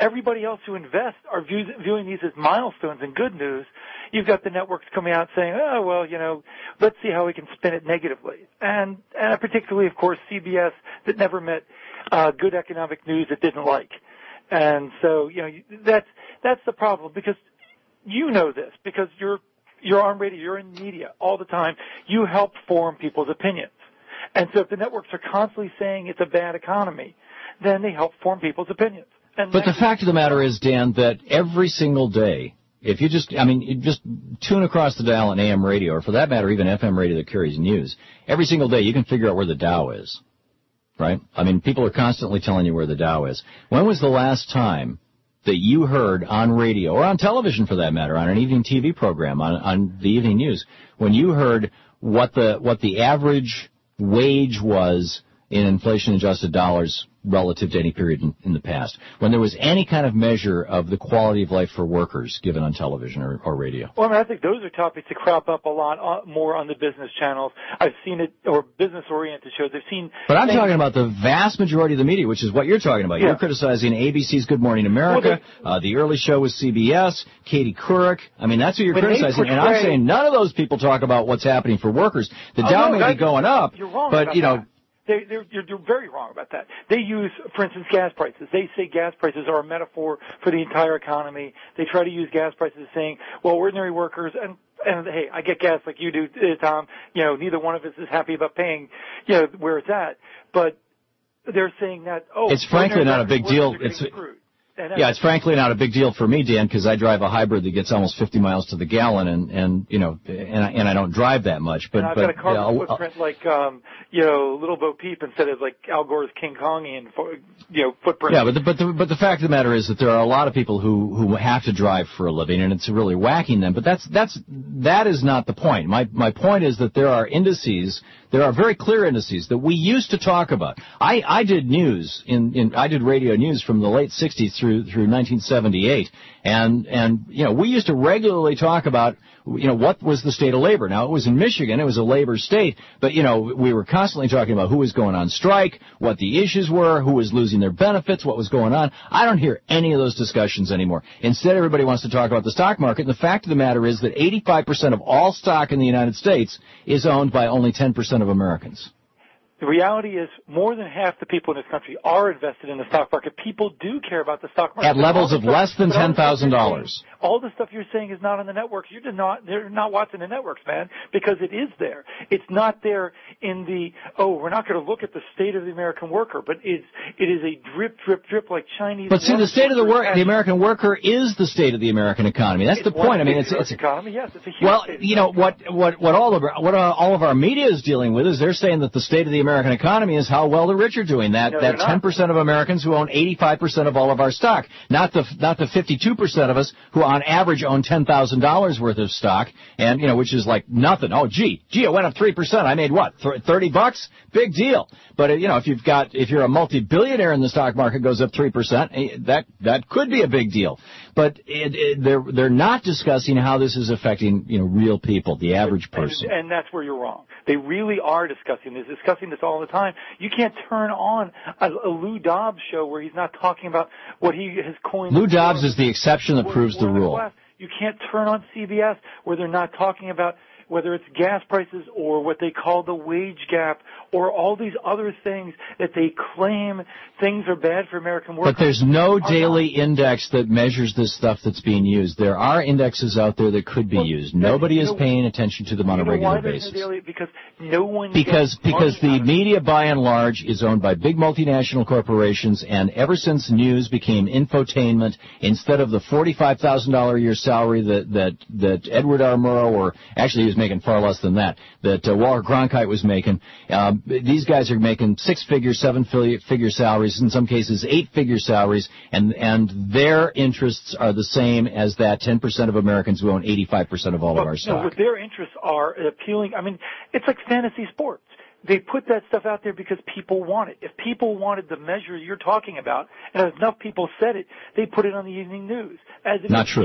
everybody else who invests are view, viewing these as milestones and good news. You've got the networks coming out saying, oh, well, you know, let's see how we can spin it negatively. And, and particularly, of course, C B S that never met uh, good economic news it didn't like. And so, you know, that's, that's the problem, because you know this, because you're, you're on radio, you're in media all the time. You help form people's opinions. And so if the networks are constantly saying it's a bad economy, then they help form people's opinions. And but the fact of the matter is, Dan, that every single day, if you just, I mean, you just tune across the dial on A M radio, or for that matter, even F M radio that carries news, every single day you can figure out where the Dow is, right? I mean, people are constantly telling you where the Dow is. When was the last time that you heard on radio, or on television for that matter, on an evening T V program, on, on the evening news, when you heard what the what the average wage was in inflation-adjusted dollars relative to any period in, in the past, when there was any kind of measure of the quality of life for workers given on television or, or radio? Well, I mean, I think those are topics that crop up a lot uh, more on the business channels. I've seen it, or business-oriented shows. I've seen. But I'm talking about the vast majority of the media, which is what you're talking about. Yeah. You're criticizing A B C's Good Morning America, well, they, uh, the early show with C B S, Katie Couric. I mean, that's what you're criticizing. Portray, and I'm saying none of those people talk about what's happening for workers. The oh, Dow no, may be going up, you're wrong but, you know. That. They, they're, you're, you're very wrong about that. They use, for instance, gas prices. They say gas prices are a metaphor for the entire economy. They try to use gas prices as saying, well, ordinary workers, and, and hey, I get gas like you do, Tom. You know, neither one of us is happy about paying, you know, where it's at. But they're saying that, oh, it's frankly not a big deal. It's Yeah, it's frankly not a big deal for me, Dan, because I drive a hybrid that gets almost fifty miles to the gallon, and, and you know, and I, and I don't drive that much. But and I've but, got a carbon yeah, footprint like, um, you know, Little Bo Peep instead of like Al Gore's King Kongian, you know, footprint. Yeah, but the, but the, but the fact of the matter is that there are a lot of people who who have to drive for a living, and it's really whacking them. But that's that's that is not the point. My my point is that there are indices. There are very clear indices that we used to talk about. I, I did news in, in I did radio news from the late sixties through through nineteen seventy-eight, and and you know we used to regularly talk about you know what was the state of labor. Now it was in Michigan, it was a labor state, but you know we were constantly talking about who was going on strike, what the issues were, who was losing their benefits, what was going on. I don't hear any of those discussions anymore. Instead, everybody wants to talk about the stock market. And the fact of the matter is that eighty-five percent of all stock in the United States is owned by only ten percent of Americans. The reality is more than half the people in this country are invested in the stock market. People do care about the stock market. At levels of less than ten thousand dollars. All the stuff you're saying is not on the networks. You're just not, they're not watching the networks, man, because it is there. It's not there in the, oh, we're not going to look at the state of the American worker, but it's, it is a drip, drip, drip like Chinese. But see, the state of the work, the American worker is the state of the American economy. That's it's the point. I mean, it's, it's economy. Yes, it's a huge well, state you know, what, what, what all of our, what all of our media is dealing with is they're saying that the state of the American economy is how well the rich are doing. That, no, that ten percent of Americans who own eighty-five percent of all of our stock. Not the, not the fifty-two percent of us who on average own ten thousand dollars worth of stock, and, you know, which is like nothing. Oh, gee, gee, it went up three percent. I made what? thirty bucks? Big deal. But, you know, if you've got, if you're a multi-billionaire and the stock market goes up three percent, that, that could be a big deal. But it, it, they're, they're not discussing how this is affecting, you know, real people, the average person. And, and that's where you're wrong. They really are discussing this, discussing this all the time. You can't turn on a, a Lou Dobbs show where he's not talking about what he has coined. Lou Dobbs is the exception that proves the rule. You can't turn on C B S where they're not talking about whether it's gas prices or what they call the wage gap or all these other things that they claim things are bad for American workers. But there's no daily index that measures this stuff that's being used. There are indexes out there that could be well, used. Nobody is know, paying attention to them on a regular basis. Daily, because no one because because the media by and large is owned by big multinational corporations, and ever since news became infotainment, instead of the forty-five thousand dollars a year salary that that that Edward R. Murrow, or actually he was making far less than that, that uh, Walter Cronkite was making, um, these guys are making six-figure, seven-figure salaries, in some cases eight-figure salaries, and and their interests are the same as that ten percent of Americans who own eighty-five percent of all well, of our stock. No, what their interests are appealing, I mean, it's like fantasy sports. They put that stuff out there because people want it. If people wanted the measure you're talking about, and enough people said it, they put it on the evening news. As if Not true. People,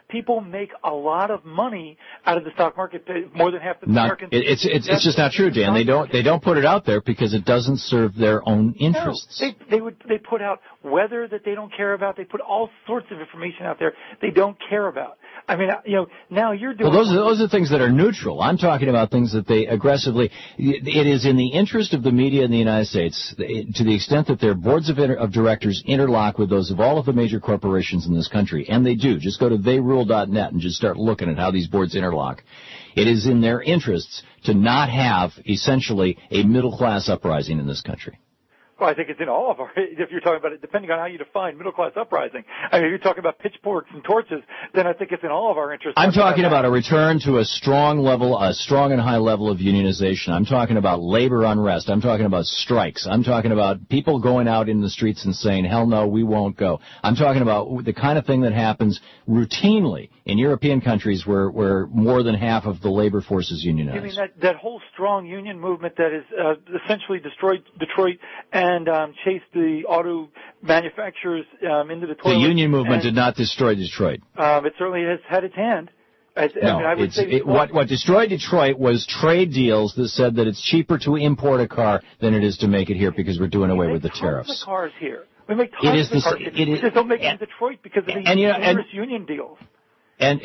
people make a lot of money out of the stock market. More than half the not, Americans. It, it's it's it's just not true, Dan. They don't they don't put it out there because it doesn't serve their own interests. No, they they would they put out weather that they don't care about. They put all sorts of information out there they don't care about. I mean, you know, now you're doing. Well, those are those are things that are neutral. I'm talking about things that they aggressively. It is in the interest of the media in the United States, to the extent that their boards of, inter, of directors interlock with those of all of the major corporations in this country, and they do. Just go to they rule dot net and just start looking at how these boards interlock. It is in their interests to not have essentially a middle class uprising in this country. Well, I think it's in all of our, if you're talking about it, depending on how you define middle-class uprising. I mean, if you're talking about pitchforks and torches, then I think it's in all of our interests. I'm talking about a return to a strong level, a strong and high level of unionization. I'm talking about labor unrest. I'm talking about strikes. I'm talking about people going out in the streets and saying, hell no, we won't go. I'm talking about the kind of thing that happens routinely in European countries where, where more than half of the labor force is unionized. You mean that, that whole strong union movement that has uh, essentially destroyed Detroit and and um, chased the auto manufacturers um, into the toilet. The union movement and, did not destroy Detroit. Um, it certainly has had its hand. I, no, I mean, I would it's, say it, what, what destroyed Detroit was trade deals that said that it's cheaper to import a car than it is to make it here because we're doing away with the tariffs. We make tons of cars here. We make it tons is of the, cars here. it is, we just don't make and, them in Detroit because of the and, you know, and, union deals. And...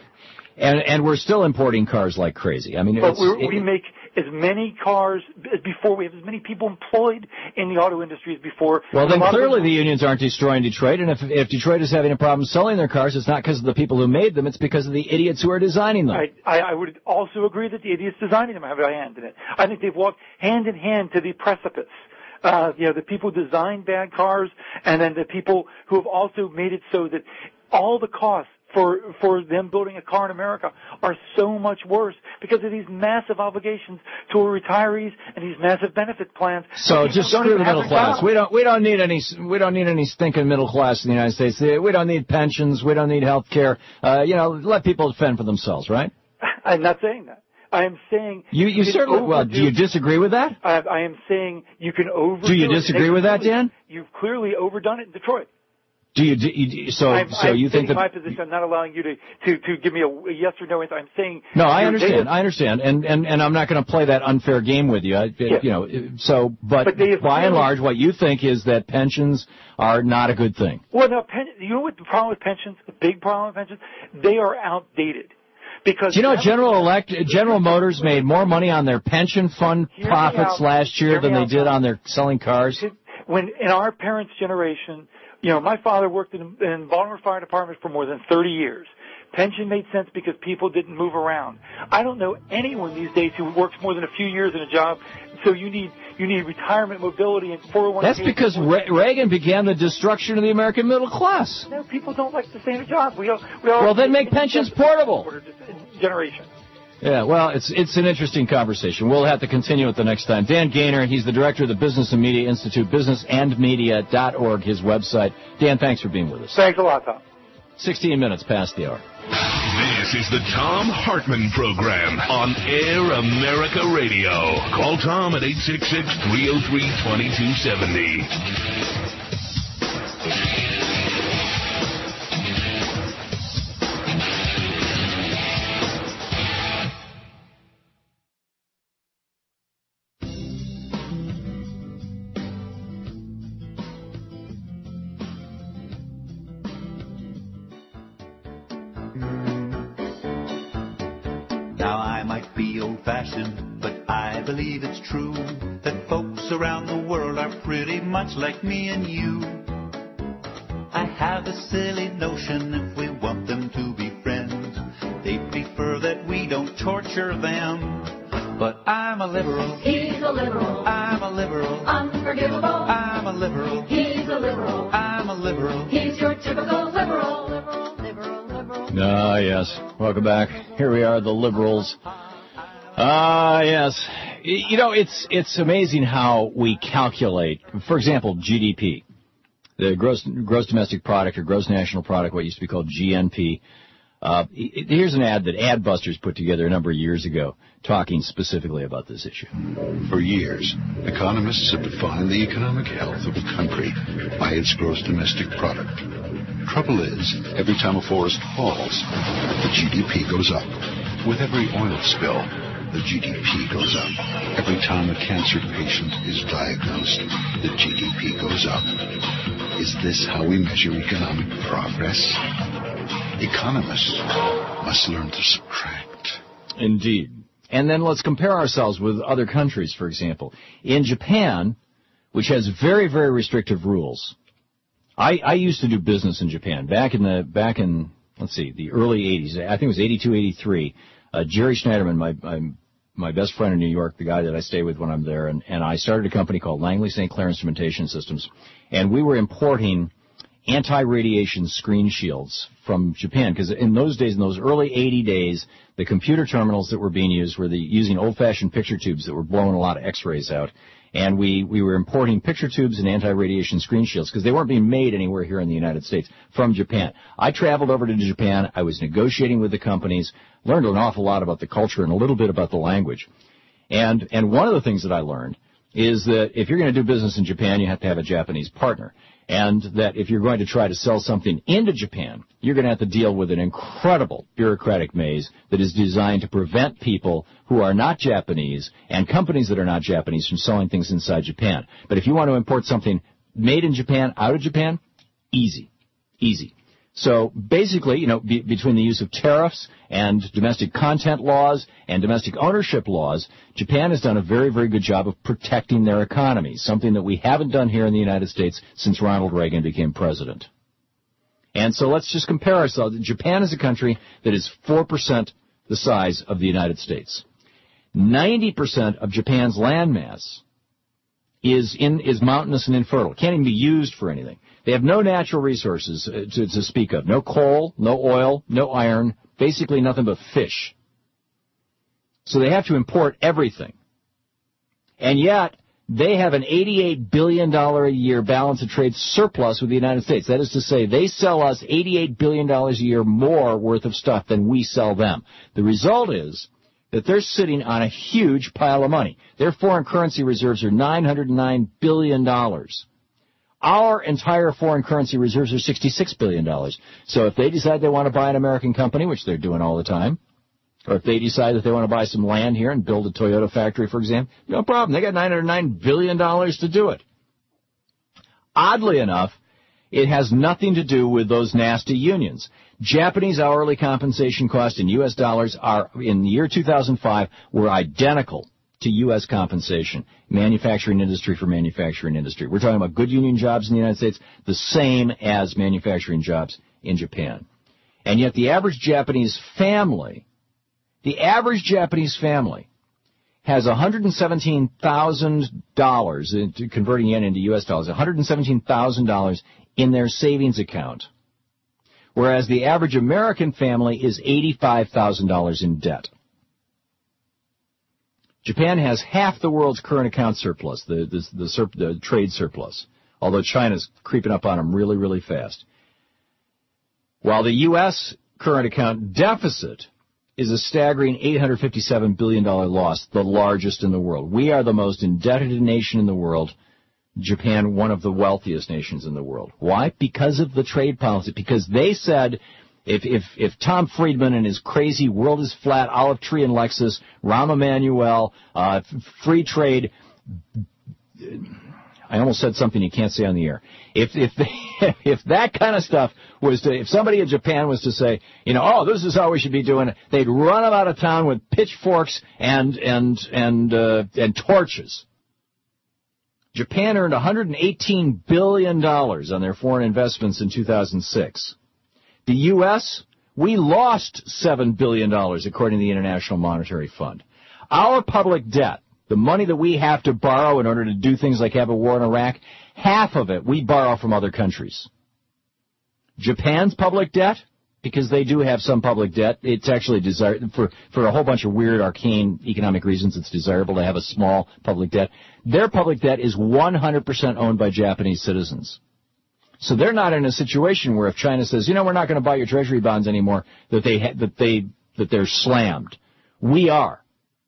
And and we're still importing cars like crazy. I mean, but it's, we're, it, we make as many cars as before. We have as many people employed in the auto industry as before. Well, then clearly the unions aren't destroying Detroit. And if if Detroit is having a problem selling their cars, it's not because of the people who made them. It's because of the idiots who are designing them. I, I, I would also agree that the idiots designing them have a hand in it. I think they've walked hand in hand to the precipice. Uh, you know, the people who design bad cars, and then the people who have also made it so that all the costs for for them building a car in America are so much worse because of these massive obligations to our retirees and these massive benefit plans. So just screw the middle class. Job. We don't we don't need any we don't need any stinking middle class in the United States. We don't need pensions. We don't need health care. Uh, you know, let people fend for themselves, right? I'm not saying that. I am saying you. You, you certainly. Well, do you disagree with that? I, I am saying you can overdo. Do you disagree with that, Dan? You've clearly overdone it in Detroit. Do you, do you so I'm, so I'm you think that my position? I'm not allowing you to, to, to give me a, a yes or no answer. I'm saying no. I understand. I understand, and and and I'm not going to play that unfair game with you. I, yeah. You know, so but, but they, by and large, what you think is that pensions are not a good thing. Well, no. Pen, you know what the problem with pensions? The big problem with pensions? They are outdated. Because do you know General Elect General Motors made more money on their pension fund profits out, last year than they did on their selling cars? When in our parents' generation. You know, my father worked in, in Baltimore Fire Department for more than thirty years. Pension made sense because people didn't move around. I don't know anyone these days who works more than a few years in a job. So you need you need retirement mobility and four oh one k. That's because Re- Reagan began the destruction of the American middle class. No, people don't like to stay in a job. We all, we all well, then make pensions portable. Generation. Yeah, well, it's it's an interesting conversation. We'll have to continue it the next time. Dan Gaynor, he's the director of the Business and Media Institute, business and media dot org, his website. Dan, thanks for being with us. Thanks a lot, Tom. sixteen minutes past the hour. This is the Tom Hartman Program on Air America Radio. Call Tom at eight six six, three oh three, two two seven oh. But I believe it's true that folks around the world are pretty much like me and you. I have a silly notion if we want them to be friends, they prefer that we don't torture them. But I'm a liberal. He's a liberal. I'm a liberal. Unforgivable. I'm a liberal. He's a liberal. I'm a liberal. He's your typical liberal. Liberal, liberal, liberal. Ah, yes. Welcome back. Here we are, the liberals. Ah, uh, yes. You know, it's it's amazing how we calculate, for example, G D P, the gross gross domestic product or gross national product, what used to be called G N P. Uh, here's an ad that Adbusters put together a number of years ago, talking specifically about this issue. For years, economists have defined the economic health of a country by its gross domestic product. trouble is, every time a forest falls, the G D P goes up. With every oil spill, the G D P goes up. Every time a cancer patient is diagnosed, the G D P goes up. Is this how we measure economic progress? Economists must learn to subtract. Indeed. And then let's compare ourselves with other countries, for example. In Japan, which has very, very restrictive rules. I, I used to do business in Japan back in the, back in, let's see, the early eighties. I think it was eighty-two, eighty-three. Uh, Jerry Schneiderman, my, my, my best friend in New York, the guy that I stay with when I'm there, and, and I started a company called Langley Saint Clair Instrumentation Systems. And we were importing anti-radiation screen shields from Japan, because in those days, in those early eighty days, the computer terminals that were being used were the, using old-fashioned picture tubes that were blowing a lot of X-rays out. And we, we were importing picture tubes and anti-radiation screen shields because they weren't being made anywhere here in the United States from Japan. I traveled over to Japan. I was negotiating with the companies, learned an awful lot about the culture and a little bit about the language. And, and one of the things that I learned is that if you're going to do business in Japan, you have to have a Japanese partner. And that if you're going to try to sell something into Japan, you're going to have to deal with an incredible bureaucratic maze that is designed to prevent people who are not Japanese and companies that are not Japanese from selling things inside Japan. But if you want to import something made in Japan out of Japan, easy, easy. So basically, you know, be, between the use of tariffs and domestic content laws and domestic ownership laws, Japan has done a very, very good job of protecting their economy, something that we haven't done here in the United States since Ronald Reagan became president. And so let's just compare ourselves. Japan is a country that is four percent the size of the United States. ninety percent of Japan's landmass is in is mountainous and infertile. Can't even be used for anything. They have no natural resources uh, to, to speak of. No coal, no oil, no iron, basically nothing but fish. So they have to import everything. And yet, they have an eighty-eight billion dollars a year balance of trade surplus with the United States. That is to say, they sell us eighty-eight billion dollars a year more worth of stuff than we sell them. The result is that they're sitting on a huge pile of money. Their foreign currency reserves are nine hundred nine billion dollars. Our entire foreign currency reserves are sixty-six billion dollars. So if they decide they want to buy an American company, which they're doing all the time, or if they decide that they want to buy some land here and build a Toyota factory, for example, no problem. They got nine hundred nine billion dollars to do it. Oddly enough, it has nothing to do with those nasty unions. Japanese hourly compensation costs in U S dollars are, in the year two thousand five, were identical to U S compensation, manufacturing industry for manufacturing industry. We're talking about good union jobs in the United States, the same as manufacturing jobs in Japan. And yet the average Japanese family, the average Japanese family has one hundred seventeen thousand dollars, converting yen into U S dollars, one hundred seventeen thousand dollars in their savings account, whereas the average American family is eighty-five thousand dollars in debt. Japan has half the world's current account surplus, the, the, the, sur- the trade surplus, although China's creeping up on them really, really fast. While the U S current account deficit is a staggering eight hundred fifty-seven billion dollars loss, the largest in the world. We are the most indebted nation in the world. Japan, one of the wealthiest nations in the world. Why? Because of the trade policy. Because they said, if if if Tom Friedman and his crazy world is flat, Olive Tree and Lexus, Rahm Emanuel, uh, free trade, I almost said something you can't say on the air. If if they, if that kind of stuff was to, if somebody in Japan was to say, you know, oh, this is how we should be doing it, they'd run them out of town with pitchforks and and and uh, and torches. Japan earned one hundred eighteen billion dollars on their foreign investments in two thousand six. The U S, we lost seven billion dollars, according to the International Monetary Fund. Our public debt, the money that we have to borrow in order to do things like have a war in Iraq, half of it we borrow from other countries. Japan's public debt, because they do have some public debt, it's actually desirable, for, for a whole bunch of weird, arcane economic reasons, it's desirable to have a small public debt. Their public debt is one hundred percent owned by Japanese citizens. So they're not in a situation where if China says, you know, we're not going to buy your treasury bonds anymore, that they ha- that they that they're slammed. We are.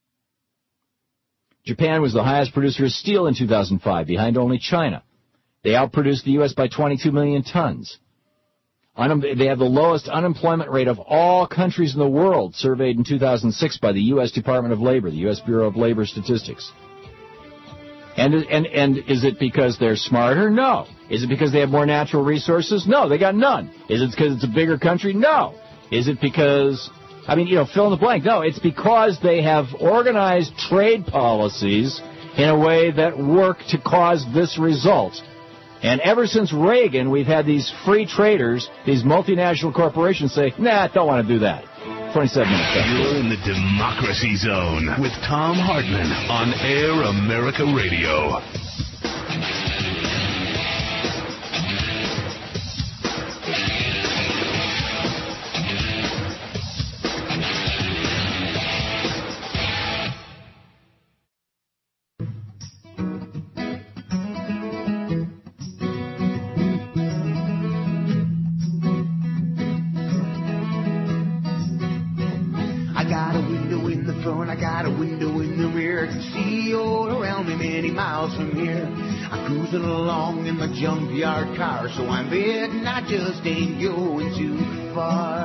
Japan was the highest producer of steel in two thousand five, behind only China. They outproduced the U S by twenty-two million tons. Un- they have the lowest unemployment rate of all countries in the world, surveyed in two thousand six by the U S Department of Labor, the U S Bureau of Labor Statistics. And, and, and is it because they're smarter? No. Is it because they have more natural resources? No, they got none. Is it because it's a bigger country? No. Is it because, I mean, you know, fill in the blank. No, it's because they have organized trade policies in a way that work to cause this result. And ever since Reagan, we've had these free traders, these multinational corporations say, nah, don't want to do that. twenty-seven minutes. You're in the Democracy Zone with Thom Hartmann on Air America Radio. Along in my junkyard car, so I'm betting I just ain't going too far.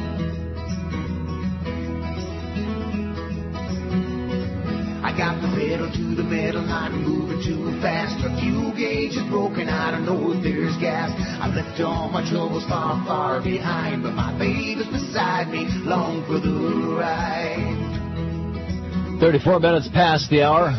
I got the pedal to the metal, not moving too fast. The fuel gauge is broken, I don't know if there's gas. I've left all my troubles far, far behind, but my baby's beside me, long for the ride. thirty-four minutes past the hour.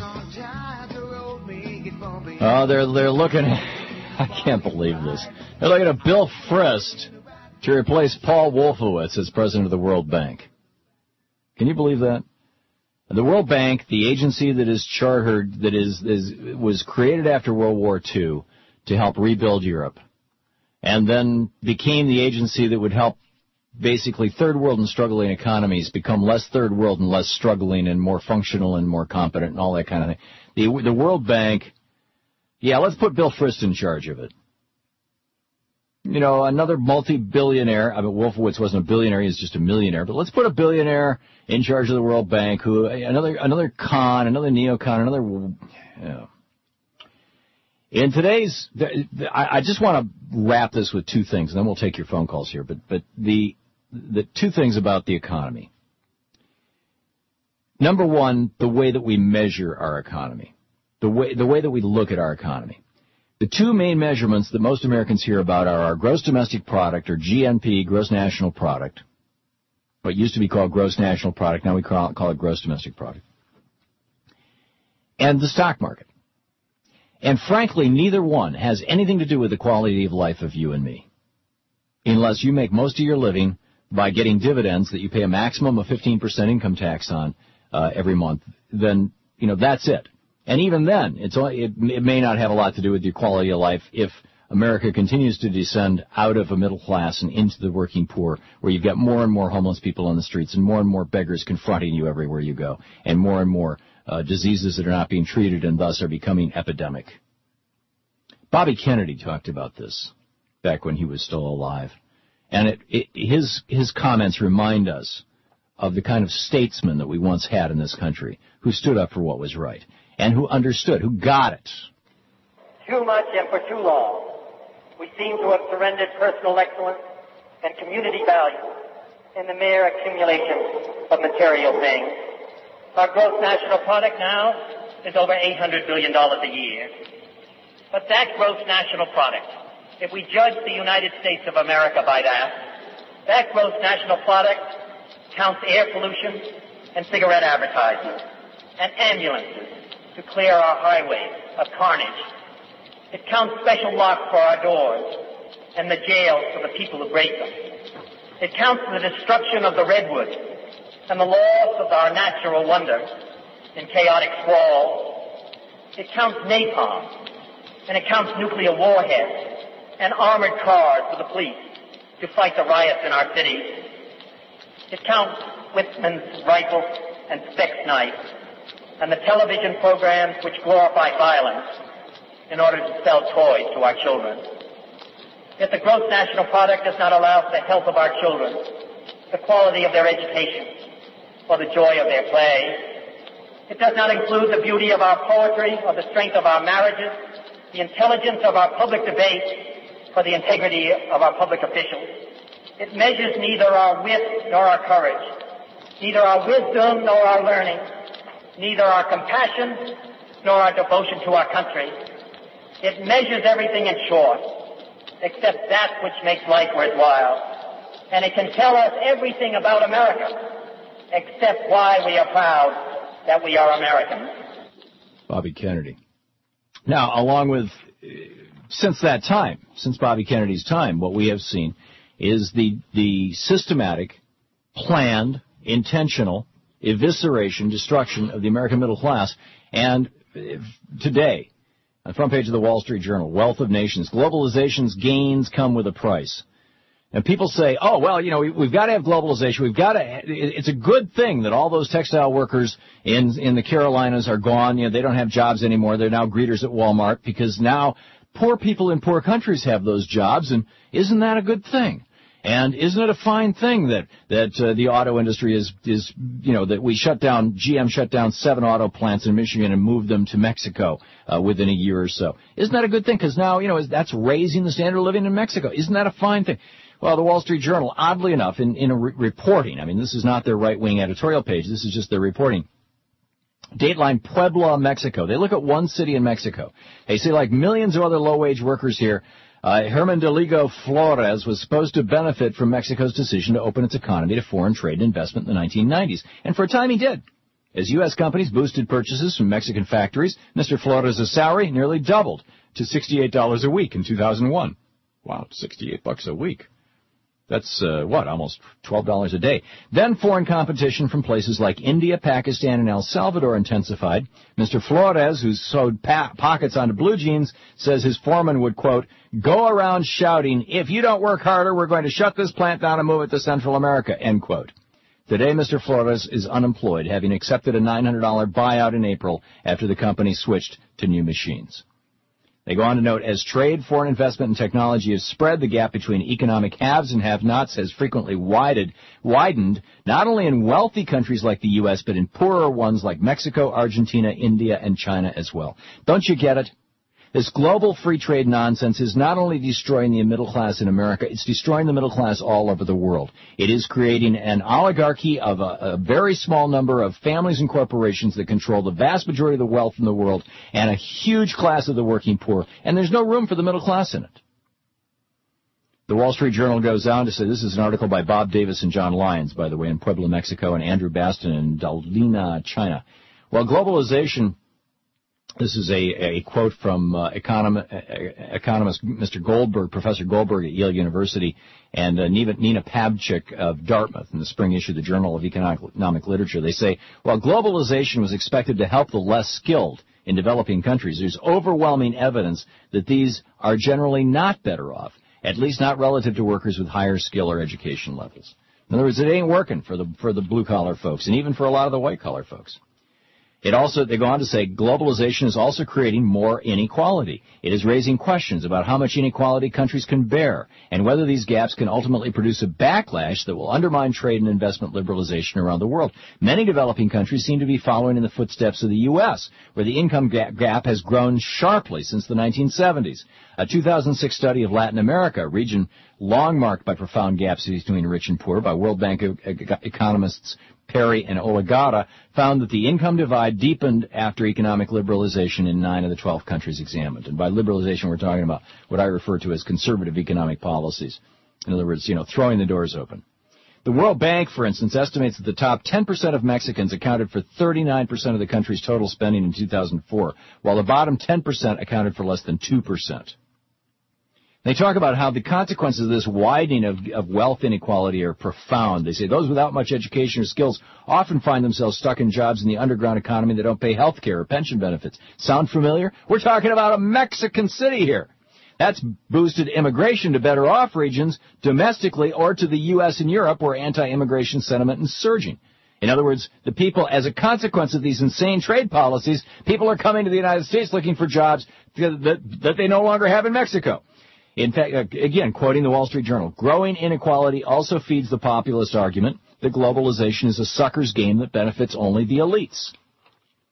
Oh, they're they're looking at, I can't believe this. They're looking at Bill Frist to replace Paul Wolfowitz as president of the World Bank. Can you believe that? The World Bank, the agency that is chartered, that is, is was created after World War Two to help rebuild Europe, and then became the agency that would help basically third world and struggling economies become less third world and less struggling and more functional and more competent and all that kind of thing. The, the World Bank... Yeah, let's put Bill Frist in charge of it. You know, another multi-billionaire. I mean, Wolfowitz wasn't a billionaire; he was just a millionaire. But let's put a billionaire in charge of the World Bank, who another another con, another neocon, another. You know. In today's, I, I just want to wrap this with two things, and then we'll take your phone calls here. But but the the two things about the economy. Number one, the way that we measure our economy. The way, the way that we look at our economy. The two main measurements that most Americans hear about are our gross domestic product, or G N P, gross national product. What used to be called gross national product, now we call it, call it gross domestic product. And the stock market. And frankly, neither one has anything to do with the quality of life of you and me. Unless you make most of your living by getting dividends that you pay a maximum of fifteen percent income tax on uh, every month, then, you know, that's it. And even then, it's only, it, it may not have a lot to do with your quality of life if America continues to descend out of a middle class and into the working poor, where you've got more and more homeless people on the streets and more and more beggars confronting you everywhere you go, and more and more uh, diseases that are not being treated and thus are becoming epidemic. Bobby Kennedy talked about this back when he was still alive. And it, it, his his comments remind us of the kind of statesman that we once had in this country, who stood up for what was right and who understood, who got it. Too much and for too long, we seem to have surrendered personal excellence and community value in the mere accumulation of material things. Our gross national product now is over eight hundred billion dollars a year. But that gross national product, if we judge the United States of America by that, that gross national product counts air pollution and cigarette advertisements and ambulances to clear our highways of carnage. It counts special locks for our doors and the jails for the people who break them. It counts the destruction of the redwoods and the loss of our natural wonder in chaotic squalls. It counts napalm, and it counts nuclear warheads and armored cars for the police to fight the riots in our cities. It counts Whitman's rifle and Speck's knife and the television programs which glorify violence in order to sell toys to our children. Yet the gross national product does not allow for the health of our children, the quality of their education, or the joy of their play. It does not include the beauty of our poetry or the strength of our marriages, the intelligence of our public debate, for the integrity of our public officials. It measures neither our wit nor our courage, neither our wisdom nor our learning, neither our compassion nor our devotion to our country. It measures everything in short, except that which makes life worthwhile. And it can tell us everything about America, except why we are proud that we are Americans. Bobby Kennedy. Now, along with, since that time, since Bobby Kennedy's time, what we have seen is the the systematic, planned, intentional evisceration, destruction of the American middle class. And today, on the front page of the Wall Street Journal, Wealth of Nations, globalization's gains come with a price. And people say, oh, well, you know, we, we've got to have globalization. We've got to, it's a good thing that all those textile workers in, in the Carolinas are gone. You know, they don't have jobs anymore. They're now greeters at Walmart because now poor people in poor countries have those jobs. And isn't that a good thing? And isn't it a fine thing that, that uh, the auto industry is, is, you know, that we shut down, G M shut down seven auto plants in Michigan and moved them to Mexico uh, within a year or so? Isn't that a good thing? Because now, you know, that's raising the standard of living in Mexico. Isn't that a fine thing? Well, the Wall Street Journal, oddly enough, in, in a re- reporting, I mean, this is not their right-wing editorial page, this is just their reporting. Dateline Puebla, Mexico. They look at one city in Mexico. They say, like millions of other low-wage workers here, uh, Herman Deligo Flores was supposed to benefit from Mexico's decision to open its economy to foreign trade and investment in the nineteen nineties. And for a time he did. As U S companies boosted purchases from Mexican factories, Mister Flores' salary nearly doubled to sixty-eight dollars a week in two thousand one. Wow, sixty-eight bucks a week. That's, uh, what, almost twelve dollars a day. Then foreign competition from places like India, Pakistan, and El Salvador intensified. Mister Flores, who sewed pa- pockets onto blue jeans, says his foreman would, quote, go around shouting, if you don't work harder, we're going to shut this plant down and move it to Central America, end quote. Today, Mister Flores is unemployed, having accepted a nine hundred dollars buyout in April after the company switched to new machines. They go on to note, as trade, foreign investment, and technology has spread, the gap between economic haves and have-nots has frequently widened, widened, not only in wealthy countries like the U S, but in poorer ones like Mexico, Argentina, India, and China as well. Don't you get it? This global free trade nonsense is not only destroying the middle class in America, it's destroying the middle class all over the world. It is creating an oligarchy of a, a very small number of families and corporations that control the vast majority of the wealth in the world and a huge class of the working poor. And there's no room for the middle class in it. The Wall Street Journal goes on to say, this is an article by Bob Davis and John Lyons, by the way, in Puebla, Mexico, and Andrew Baston in Dalina, China. Well, globalization... This is a, a quote from uh, econom, uh, economist Mister Goldberg, Professor Goldberg at Yale University, and uh, Nina, Nina Pabchik of Dartmouth in the spring issue of the Journal of Economic Literature. They say, while globalization was expected to help the less skilled in developing countries, there's overwhelming evidence that these are generally not better off, at least not relative to workers with higher skill or education levels. In other words, it ain't working for the for the blue-collar folks, and even for a lot of the white-collar folks. It also, they go on to say, globalization is also creating more inequality. It is raising questions about how much inequality countries can bear and whether these gaps can ultimately produce a backlash that will undermine trade and investment liberalization around the world. Many developing countries seem to be following in the footsteps of the U S, where the income gap has grown sharply since the nineteen seventies. A two thousand six study of Latin America, a region long marked by profound gaps between rich and poor, by World Bank economists Perry and Oligata, found that the income divide deepened after economic liberalization in nine of the twelve countries examined. And by liberalization, we're talking about what I refer to as conservative economic policies. In other words, you know, throwing the doors open. The World Bank, for instance, estimates that the top ten percent of Mexicans accounted for thirty-nine percent of the country's total spending in two thousand four, while the bottom ten percent accounted for less than two percent. They talk about how the consequences of this widening of, of wealth inequality are profound. They say those without much education or skills often find themselves stuck in jobs in the underground economy that don't pay health care or pension benefits. Sound familiar? We're talking about a Mexican city here. That's boosted immigration to better off regions domestically or to the U S and Europe, where anti-immigration sentiment is surging. In other words, the people, as a consequence of these insane trade policies, people are coming to the United States looking for jobs that, that they no longer have in Mexico. In fact, again, quoting the Wall Street Journal, growing inequality also feeds the populist argument that globalization is a sucker's game that benefits only the elites.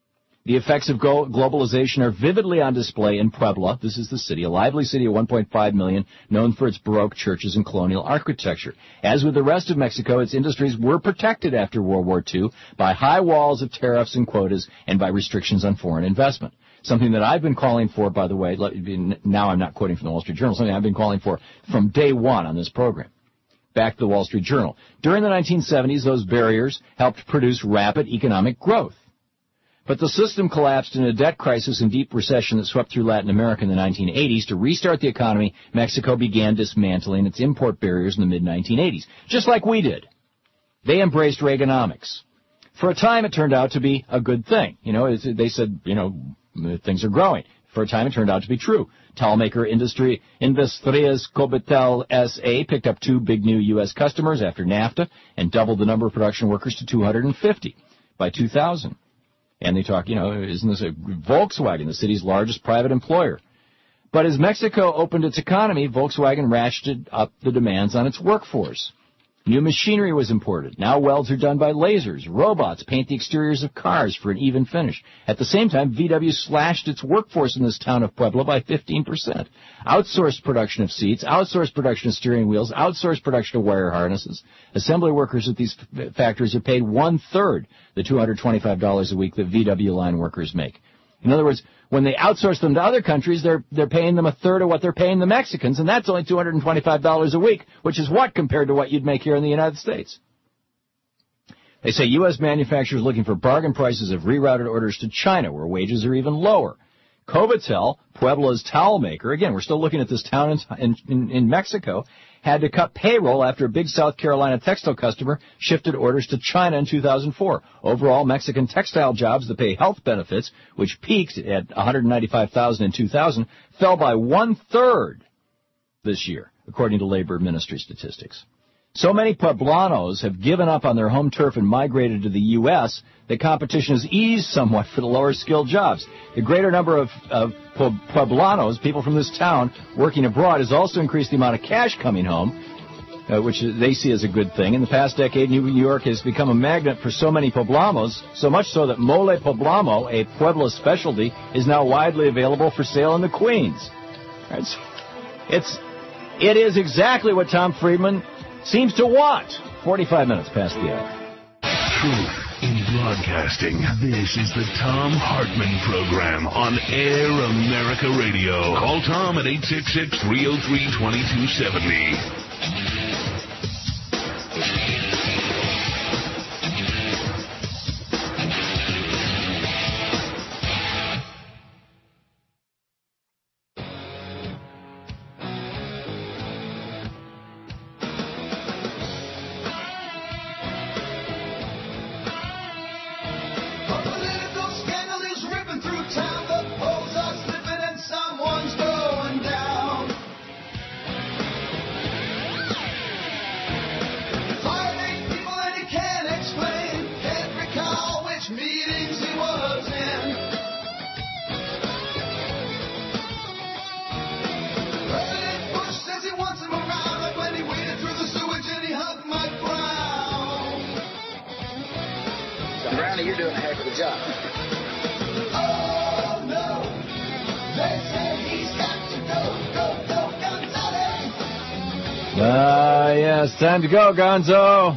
The effects of go- globalization are vividly on display in Puebla. This is the city, a lively city of one point five million, known for its Baroque churches and colonial architecture. As with the rest of Mexico, its industries were protected after World War Two by high walls of tariffs and quotas and by restrictions on foreign investment. Something that I've been calling for, by the way, now I'm not quoting from the Wall Street Journal, something I've been calling for from day one on this program. Back to the Wall Street Journal. During the nineteen seventies, those barriers helped produce rapid economic growth. But the system collapsed in a debt crisis and deep recession that swept through Latin America in the nineteen eighties. To restart the economy, Mexico began dismantling its import barriers in the mid nineteen eighties, just like we did. They embraced Reaganomics. For a time, it turned out to be a good thing. You know, they said, you know, things are growing. For a time, it turned out to be true. Towelmaker industry Industrias Cobetel S A picked up two big new U S customers after NAFTA and doubled the number of production workers to two hundred fifty by two thousand. And they talk, you know, isn't this a Volkswagen, the city's largest private employer? But as Mexico opened its economy, Volkswagen ratcheted up the demands on its workforce. New machinery was imported. Now welds are done by lasers. Robots paint the exteriors of cars for an even finish. At the same time, V W slashed its workforce in this town of Puebla by fifteen percent. Outsourced production of seats, outsourced production of steering wheels, outsourced production of wire harnesses. Assembly workers at these factories are paid one-third the two hundred twenty-five dollars a week that V W line workers make. In other words, when they outsource them to other countries, they're they're paying them a third of what they're paying the Mexicans, and that's only two hundred twenty-five dollars a week, which is what compared to what you'd make here in the United States? They say U S manufacturers looking for bargain prices have rerouted orders to China, where wages are even lower. Cobetel, Puebla's towel maker, again, we're still looking at this town in, in, in Mexico, had to cut payroll after a big South Carolina textile customer shifted orders to China in two thousand four. Overall, Mexican textile jobs that pay health benefits, which peaked at one hundred ninety-five thousand in two thousand, fell by one-third this year, according to Labor Ministry statistics. So many Pueblanos have given up on their home turf and migrated to the U S that competition has eased somewhat for the lower-skilled jobs. The greater number of, of Pueblanos, people from this town, working abroad has also increased the amount of cash coming home, uh, which they see as a good thing. In the past decade, New York has become a magnet for so many Poblanos, so much so that Mole Poblano, a Puebla specialty, is now widely available for sale in the Queens. It's, it's, it is exactly what Tom Friedman seems to want. forty-five minutes past the hour. Truth in broadcasting. This is the Tom Hartman Program on Air America Radio. Call Tom at eight six six, three oh three, two two seven oh. Time to go, Gonzo.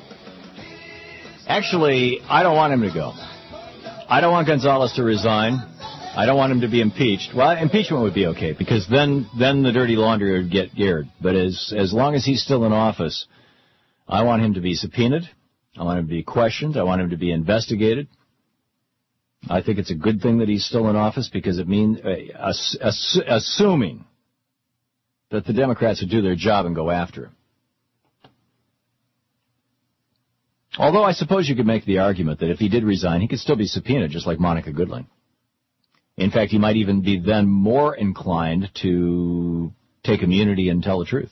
Actually, I don't want him to go. I don't want Gonzales to resign. I don't want him to be impeached. Well, impeachment would be okay, because then then the dirty laundry would get aired. But as as long as he's still in office, I want him to be subpoenaed. I want him to be questioned. I want him to be investigated. I think it's a good thing that he's still in office, because it means, uh, ass, ass, assuming that the Democrats would do their job and go after him. Although I suppose you could make the argument that if he did resign, he could still be subpoenaed, just like Monica Goodling. In fact, he might even be then more inclined to take immunity and tell the truth.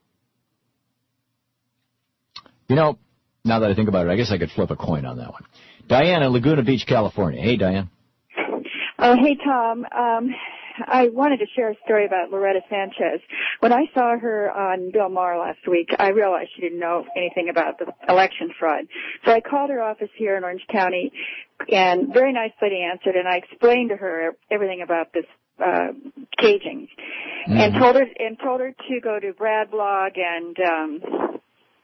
You know, now that I think about it, I guess I could flip a coin on that one. Diane in Laguna Beach, California. Hey, Diane. Oh, hey, Tom. Um, I wanted to share a story about Loretta Sanchez. When I saw her on Bill Maher last week, I realized she didn't know anything about the election fraud. So I called her office here in Orange County, and very nice lady answered, and I explained to her everything about this uh caging, mm-hmm. and told her and told her to go to Brad Blog and um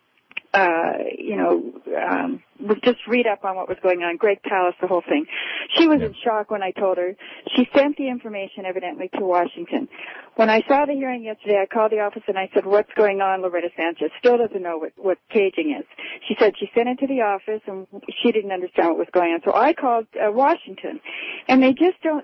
uh you know um just read up on what was going on, Greg Palast, the whole thing. She was in shock when I told her. She sent the information evidently to Washington. When I saw the hearing yesterday, I called the office and I said, "What's going on?" Loretta Sanchez still doesn't know what, what caging is. She said she sent it to the office and she didn't understand what was going on. So I called uh, Washington, and they just don't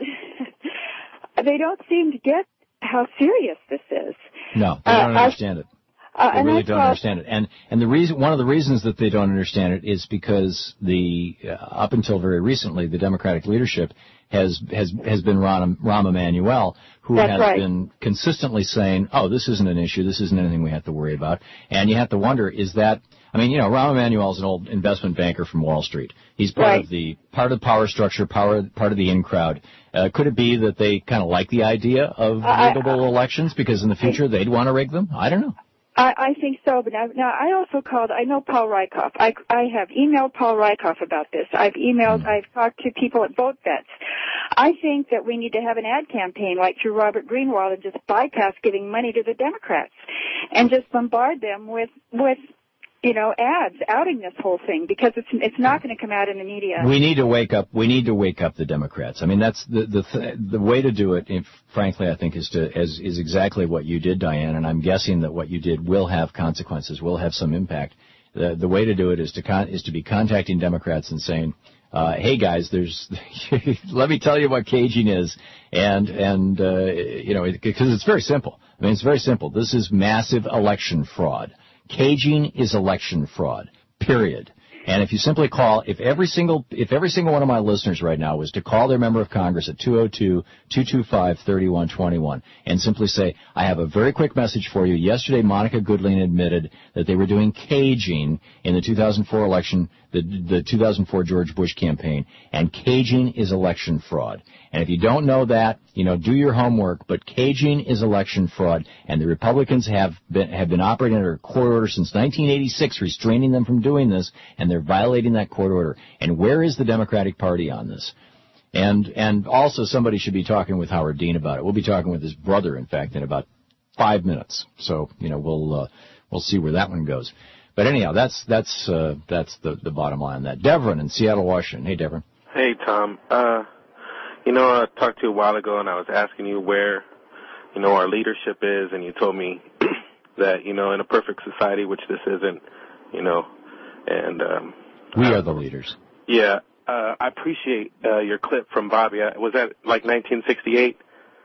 they don't seem to get how serious this is. No, they don't uh, understand I, it. Uh, they really don't understand it. And and the reason, one of the reasons that they don't understand it is because the uh, up until very recently, the Democratic leadership has has has been Rahm, Rahm Emanuel, who That's has right. been consistently saying, "Oh, this isn't an issue. This isn't anything we have to worry about." And you have to wonder, is that? I mean, you know, Rahm Emanuel is an old investment banker from Wall Street. He's part right. of the part of the power structure, power part of the in crowd. Uh, could it be that they kind of like the idea of I, riggable I, elections because in the future they'd want to rig them? I don't know. I, I think so, but now, now I also called, I know Paul Rykoff. I, I have emailed Paul Rykoff about this. I've emailed, mm. I've talked to people at Vote Bets. I think that we need to have an ad campaign like through Robert Greenwald and just bypass giving money to the Democrats and just bombard them with, with, you know, ads outing this whole thing because it's it's not going to come out in the media. We need to wake up. We need to wake up the Democrats. I mean, that's the the th- the way to do it. If, frankly, I think is to is, is exactly what you did, Diane. And I'm guessing that what you did will have consequences, will have some impact. The the way to do it is to con- is to be contacting Democrats and saying, uh, "Hey guys, there's let me tell you what caging is," and and uh, you know, because it, it's very simple. I mean, it's very simple. This is massive election fraud. Caging is election fraud, period. And if you simply call, if every single, if every single one of my listeners right now was to call their member of Congress at two oh two, two two five, three one two one and simply say, I have a very quick message for you. Yesterday, Monica Goodling admitted that they were doing caging in the two thousand four election, the, the two thousand four George Bush campaign, and caging is election fraud. And if you don't know that, you know, do your homework, but caging is election fraud, and the Republicans have been, have been operating under a court order since nineteen eighty-six, restraining them from doing this, and they're violating that court order. And where is the Democratic Party on this? And, and also somebody should be talking with Howard Dean about it. We'll be talking with his brother, in fact, in about five minutes. So, you know, we'll, uh, we'll see where that one goes. But anyhow, that's, that's, uh, that's the, the bottom line on that. Devrin in Seattle, Washington. Hey, Devrin. Hey, Tom. Uh, You know, I talked to you a while ago, and I was asking you where, you know, our leadership is, and you told me that, you know, in a perfect society, which this isn't, you know, and um, we are the leaders. Yeah, uh, I appreciate uh, your clip from Bobby. Was that like nineteen sixty-eight?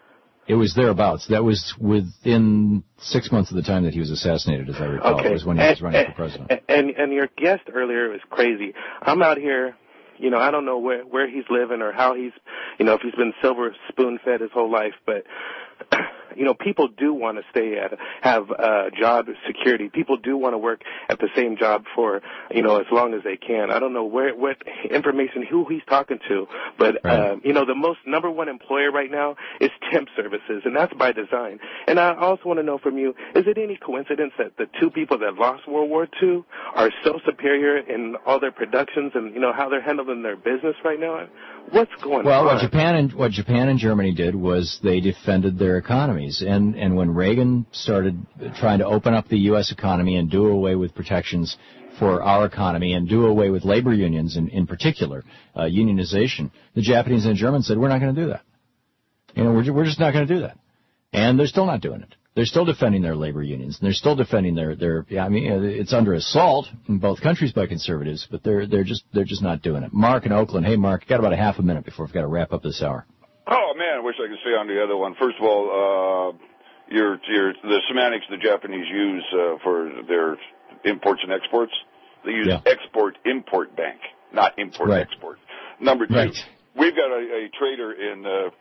It was thereabouts. That was within six months of the time that he was assassinated, as I recall. Okay. It was when he was running for president. And and your guest earlier was crazy. I'm out here. You know, I don't know where, where he's living or how he's, you know, if he's been silver spoon-fed his whole life, but, you know, people do want to stay at, have uh, job security. People do want to work at the same job for, you know, as long as they can. I don't know where, what information, who he's talking to, but, right. uh, you know, the most number one employer right now is temp services, and that's by design. And I also want to know from you, is it any coincidence that the two people that lost World War Two are so superior in all their productions and, you know, how they're handling their business right now? What's going well, on? Well, what Japan and what Japan and Germany did was they defended their economies, and and when Reagan started trying to open up the U S economy and do away with protections for our economy and do away with labor unions in in particular, uh, unionization, the Japanese and the Germans said, we're not going to do that. You know, we're we're just not going to do that, and they're still not doing it. They're still defending their labor unions, and they're still defending their, their yeah, I mean, it's under assault in both countries by conservatives, but they're they're just they're just not doing it. Mark in Oakland. Hey, Mark, got about a half a minute before we've got to wrap up this hour. Oh, man, I wish I could stay on the other one. First of all, uh, your, your, the semantics the Japanese use uh, for their imports and exports, they use yeah. export-import bank, not import-export. Right. Number two, right. we've got a, a trader in uh,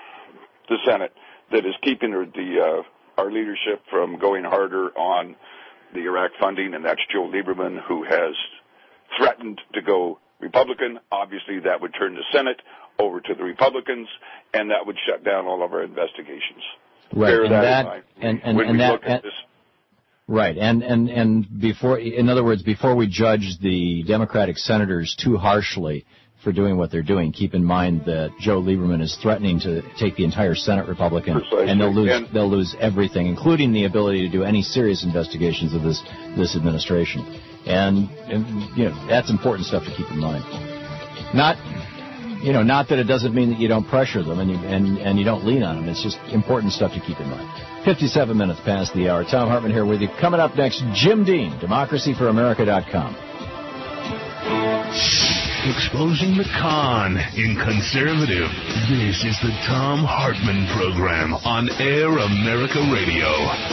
the Senate that is keeping the uh, our leadership from going harder on the Iraq funding, and that's Joe Lieberman, who has threatened to go Republican, obviously that would turn the Senate over to the Republicans, and that would shut down all of our investigations. Right, Bear and that, that, in mind and, and, when and we that, look at and, this. Right, and, and, and before, in other words, before we judge the Democratic senators too harshly for doing what they're doing, keep in mind that Joe Lieberman is threatening to take the entire Senate Republican, Precisely. and they'll lose And, they'll lose everything, including the ability to do any serious investigations of this this administration. And, and you know, that's important stuff to keep in mind. Not, you know, not that it doesn't mean that you don't pressure them and you and, and you don't lean on them. It's just important stuff to keep in mind. fifty-seven minutes past the hour. Tom Hartman here with you. Coming up next, Jim Dean, democracy for america dot com. Exposing the con in conservative. This is the Tom Hartman Program on Air America Radio.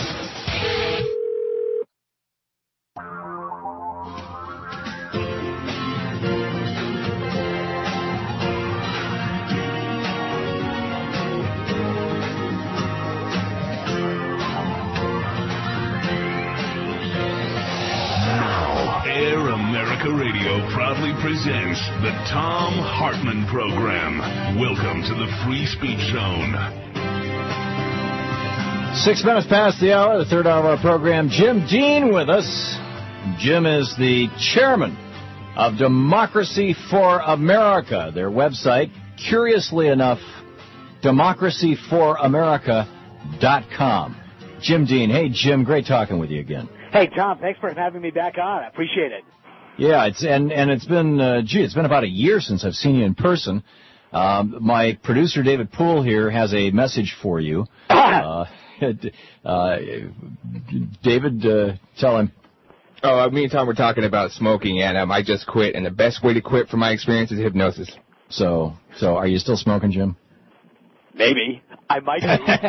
Proudly presents the Tom Hartman Program. Welcome to the Free Speech Zone. Six minutes past the hour, the third hour of our program. Jim Dean with us. Jim is the chairman of Democracy for America. Their website, curiously enough, democracy for america dot com. Jim Dean. Hey, Jim, great talking with you again. Hey, Tom, thanks for having me back on. I appreciate it. Yeah, it's and and it's been uh, gee, it's been about a year since I've seen you in person. Um, my producer David Poole here has a message for you. Uh, uh, David, uh, tell him. Oh, me and Tom were talking about smoking, and um, I just quit. And the best way to quit, from my experience, is hypnosis. So, so are you still smoking, Jim? Maybe I might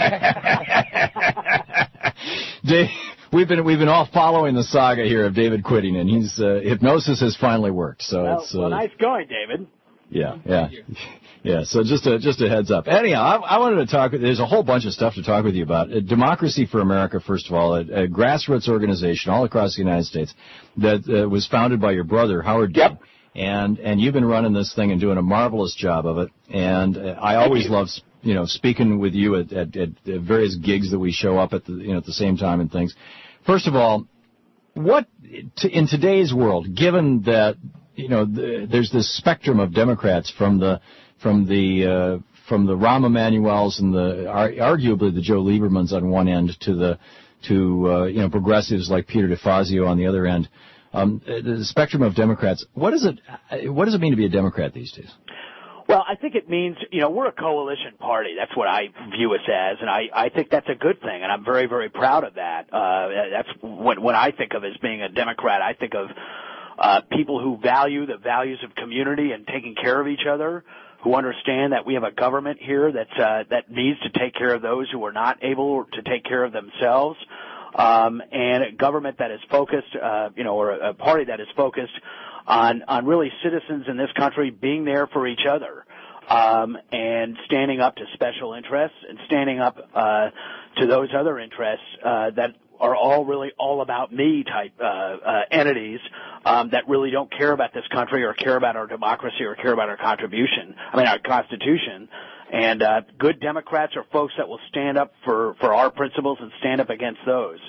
be. Dave. We've been we've been all following the saga here of David quitting, and he's uh, hypnosis has finally worked. So well, it's uh, well, nice going, David. Yeah, yeah, yeah. So just a just a heads up. Anyhow, I, I wanted to talk. There's a whole bunch of stuff to talk with you about. Uh, Democracy for America, first of all, a, a grassroots organization all across the United States that uh, was founded by your brother Howard Dean. Yep. And and you've been running this thing and doing a marvelous job of it. And uh, I always love you know speaking with you at, at, at various gigs that we show up at the you know at the same time and things. First of all, what t- in today's world, given that you know the, there's this spectrum of Democrats from the from the uh, from the Rahm Emanuels and the ar- arguably the Joe Liebermans on one end to the to uh, you know progressives like Peter DeFazio on the other end, um, the spectrum of Democrats. What does it what does it mean to be a Democrat these days? Well, I think it means, you know, we're a coalition party. That's what I view us as, and I, I think that's a good thing, and I'm very, very proud of that. Uh, that's what, what I think of as being a Democrat. I think of uh, people who value the values of community and taking care of each other, who understand that we have a government here that's, uh, that needs to take care of those who are not able to take care of themselves, um, and a government that is focused, uh, you know, or a, a party that is focused on, on really citizens in this country being there for each other, um, and standing up to special interests and standing up, uh, to those other interests, uh, that are all really all about me type, uh, uh, entities, um, that really don't care about this country or care about our democracy or care about our contribution, I mean, our Constitution. And, uh, good Democrats are folks that will stand up for, for our principles and stand up against those.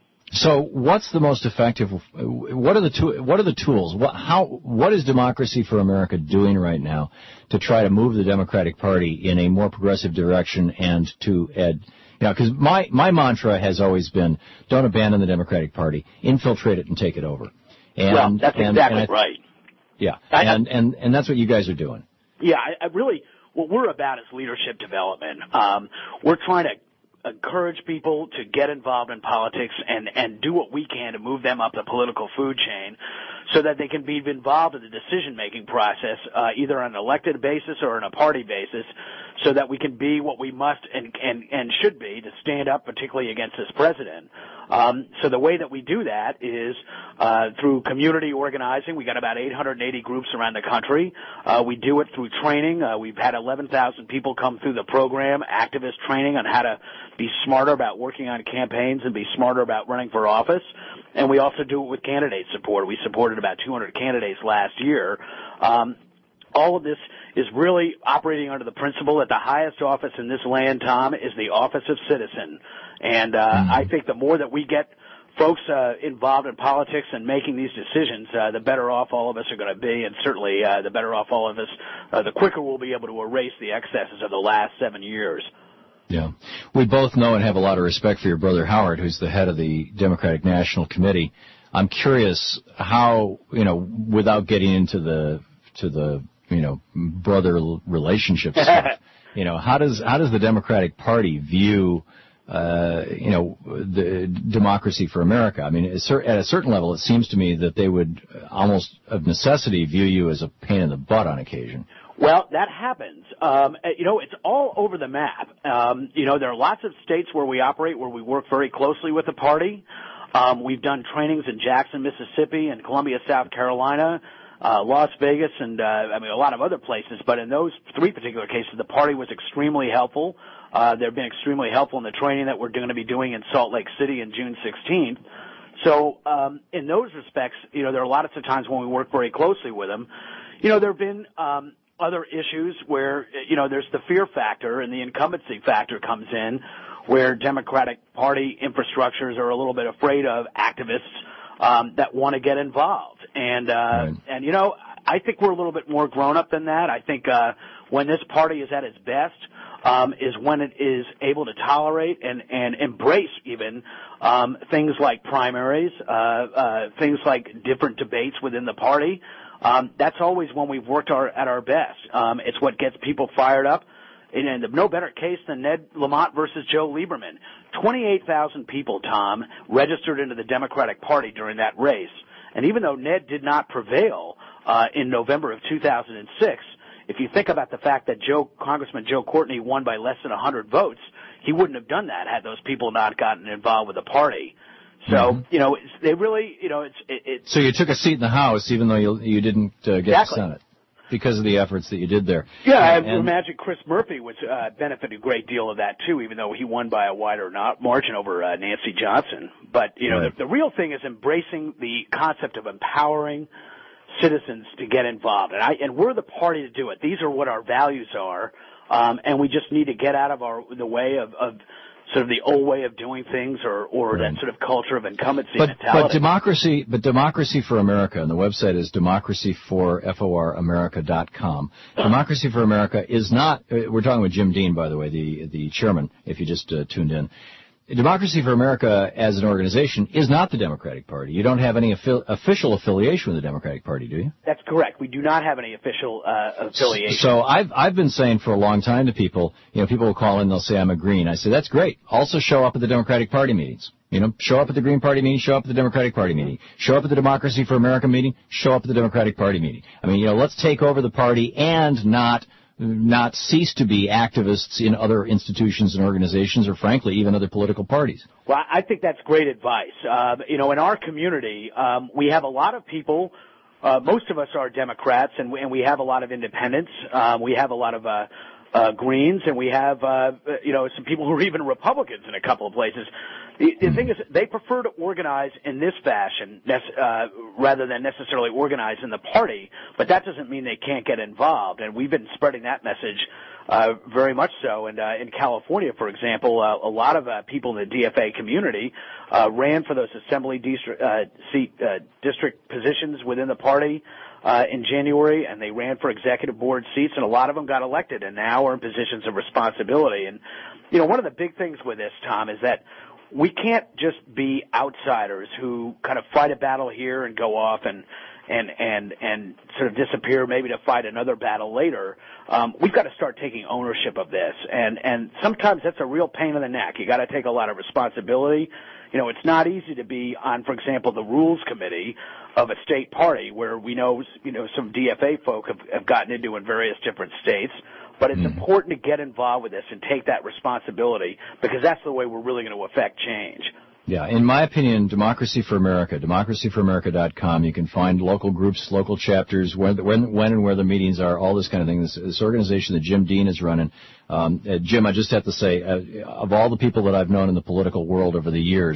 So, what's the most effective? What are the to, what are the tools? What how what is Democracy for America doing right now to try to move the Democratic Party in a more progressive direction and to add, you know, because my my mantra has always been don't abandon the Democratic Party, infiltrate it and take it over. And, well, that's and, exactly and I, right. Yeah, I, and and and that's what you guys are doing. Yeah, I, I really what we're about is leadership development. Um, we're trying to encourage people to get involved in politics and, and do what we can to move them up the political food chain so that they can be involved in the decision-making process, uh, either on an elected basis or on a party basis, so that we can be what we must and, and, and should be to stand up particularly against this president. Um, so the way that we do that is uh, through community organizing. We got about eight hundred eighty groups around the country. Uh, we do it through training. Uh, we've had eleven thousand people come through the program, activist training on how to be smarter about working on campaigns and be smarter about running for office. and we also do it with candidate support. We supported about two hundred candidates last year. Um, all of this is really operating under the principle that the highest office in this land, Tom, is the office of citizen. And uh, mm-hmm. I think the more that we get folks uh, involved in politics and making these decisions, uh, the better off all of us are going to be, and certainly uh, the better off all of us, uh, the quicker we'll be able to erase the excesses of the last seven years. Yeah. We both know and have a lot of respect for your brother Howard, who's the head of the Democratic National Committee. I'm curious how, you know, without getting into the, to the, you know, brother relationship stuff, you know, how does, how does the Democratic Party view Uh, you know, the Democracy for America? I mean, at a certain level, it seems to me that they would almost of necessity view you as a pain in the butt on occasion. Well, that happens. Um, you know, it's all over the map. Um, you know, there are lots of states where we operate where we work very closely with the party. Um, we've done trainings in Jackson, Mississippi, and Columbia, South Carolina, uh, Las Vegas, and uh, I mean a lot of other places. But in those three particular cases, the party was extremely helpful. Uh, they've been extremely helpful in the training that we're going to be doing in Salt Lake City on June sixteenth. So um, in those respects, you know, there are lots of times when we work very closely with them. You know, there have been um, other issues where, you know, there's the fear factor and the incumbency factor comes in, where Democratic Party infrastructures are a little bit afraid of activists um, that want to get involved. And, uh, right. and you know, I think we're a little bit more grown up than that. I think uh, when this party is at its best, Um, is when it is able to tolerate and, and embrace even um, things like primaries, uh, uh, things like different debates within the party. Um, that's always when we've worked our, at our best. Um, it's what gets people fired up. And, and no better case than Ned Lamont versus Joe Lieberman. twenty-eight thousand people, Tom, registered into the Democratic Party during that race. And even though Ned did not prevail uh, in November of two thousand six, if you think about the fact that Joe, Congressman Joe Courtney won by less than one hundred votes, he wouldn't have done that had those people not gotten involved with the party. So, mm-hmm. you know, it's, they really, you know, it's, it, it's... So you took a seat in the House even though you, you didn't uh, get exactly. the Senate because of the efforts that you did there. Yeah, I and, imagine Chris Murphy was uh, benefited a great deal of that, too, even though he won by a wider not margin over uh, Nancy Johnson. But, you know, right. the, the real thing is embracing the concept of empowering citizens to get involved, and I and we're the party to do it. These are what our values are, um, and we just need to get out of our the way of, of sort of the old way of doing things, or or right. that sort of culture of incumbency but, mentality. But democracy, but Democracy for America, and the website is democracy for America dot com. Democracy for America is not. We're talking with Jim Dean, by the way, the the chairman. If you just uh, tuned in. Democracy for America as an organization is not the Democratic Party. You don't have any affi- official affiliation with the Democratic Party, do you? That's correct. We do not have any official uh, affiliation. So I've I've been saying for a long time to people, you know, people will call in, they'll say I'm a Green. I say that's great. Also show up at the Democratic Party meetings. You know, show up at the Green Party meeting, show up at the Democratic Party meeting. Show up at the Democracy for America meeting, show up at the Democratic Party meeting. I mean, you know, let's take over the party and not not cease to be activists in other institutions and organizations, or frankly, even other political parties. Well, I think that's great advice. Uh, you know, in our community, um, we have a lot of people. Uh, most of us are Democrats, and we, and we have a lot of independents. Um, we have a lot of uh, uh, Greens, and we have, uh, you know, some people who are even Republicans in a couple of places. The, the thing is, they prefer to organize in this fashion uh, rather than necessarily organize in the party, but that doesn't mean they can't get involved, and we've been spreading that message uh, very much so. And uh, in California, for example, uh, a lot of uh, people in the D F A community uh, ran for those assembly district, uh, seat uh, district positions within the party uh, in January, and they ran for executive board seats, and a lot of them got elected and now are in positions of responsibility. And, you know, one of the big things with this, Tom, is that we can't just be outsiders who kind of fight a battle here and go off and and and and sort of disappear, maybe to fight another battle later. Um, we've got to start taking ownership of this, and and sometimes that's a real pain in the neck. You got to take a lot of responsibility. You know, it's not easy to be on, for example, the rules committee of a state party, where we know, you know, some D F A folk have, have gotten into in various different states. But it's mm. important to get involved with this and take that responsibility, because that's the way we're really going to affect change. Yeah, in my opinion, Democracy for America, democracy for America dot com, you can find local groups, local chapters, when, when, when and where the meetings are, all this kind of thing. This, this organization that Jim Dean is running. Um, uh, Jim, I just have to say, uh, of all the people that I've known in the political world over the years,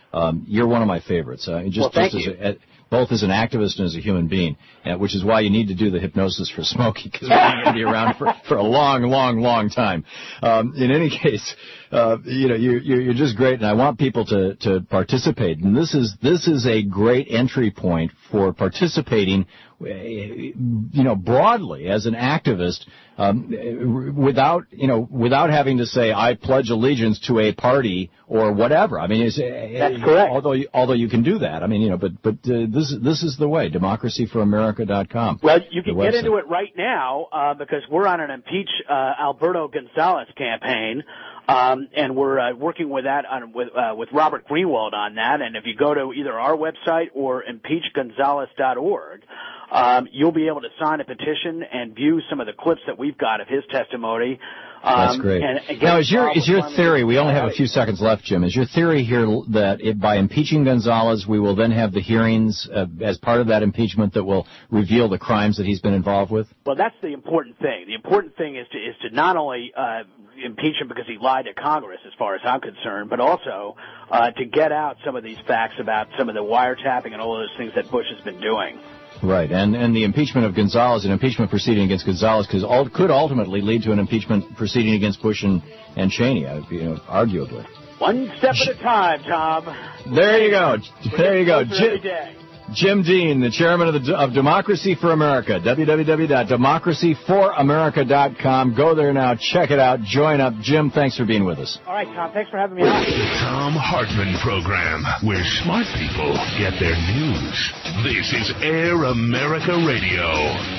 Um, you're one of my favorites. Uh, just, well, thank just you. As a, both as an activist and as a human being, uh, which is why you need to do the hypnosis for Smokey, because we're going to be around for, for a long, long, long time. Um, in any case, uh, you know, you're, you're just great, and I want people to, to participate. And this is this is a great entry point for participating, you know, broadly as an activist, um, without, you know, without having to say I pledge allegiance to a party or whatever. I mean, it's, that's correct. Although you, although you can do that, I mean, you know, but but uh, this this is the way. democracy for america dot com. Well, you can get into it right now uh, because we're on an impeach uh, Alberto Gonzalez campaign. Um, and we're uh, working with that on, with uh, with Robert Greenwald on that. And if you go to either our website or impeach gonzalez dot org, um, you'll be able to sign a petition and view some of the clips that we've got of his testimony. Um, That's great. And, and now, is your is your theory? We only have a few seconds left, Jim. Is your theory here that if by impeaching Gonzalez, we will then have the hearings uh, as part of that impeachment that will reveal the crimes that he's been involved with? Well, that's the important thing. The important thing is to is to not only uh, impeach him because he lied to Congress, as far as I'm concerned, but also uh, to get out some of these facts about some of the wiretapping and all those things that Bush has been doing. Right, and and the impeachment of Gonzalez, an impeachment proceeding against Gonzalez, could, could ultimately lead to an impeachment proceeding against Bush and, and Cheney, you know, arguably. One step at a time, Tom. There you go. There you go. Jim, Jim Dean, the chairman of the of Democracy for America. w w w dot democracy for america dot com. Go there now. Check it out. Join up. Jim, thanks for being with us. All right, Tom. Thanks for having me on. The Tom Hartman Program, where smart people get their news. This is Air America Radio.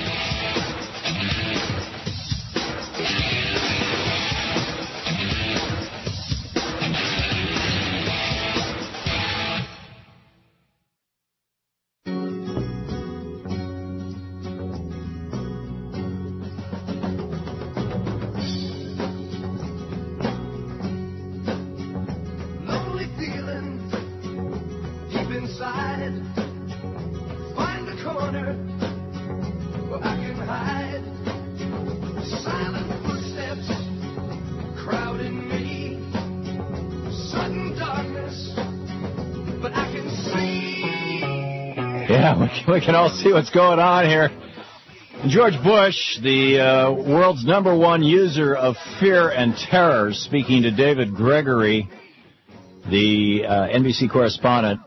We can all see what's going on here. George Bush, the uh, world's number one user of fear and terror, speaking to David Gregory, the uh, N B C correspondent.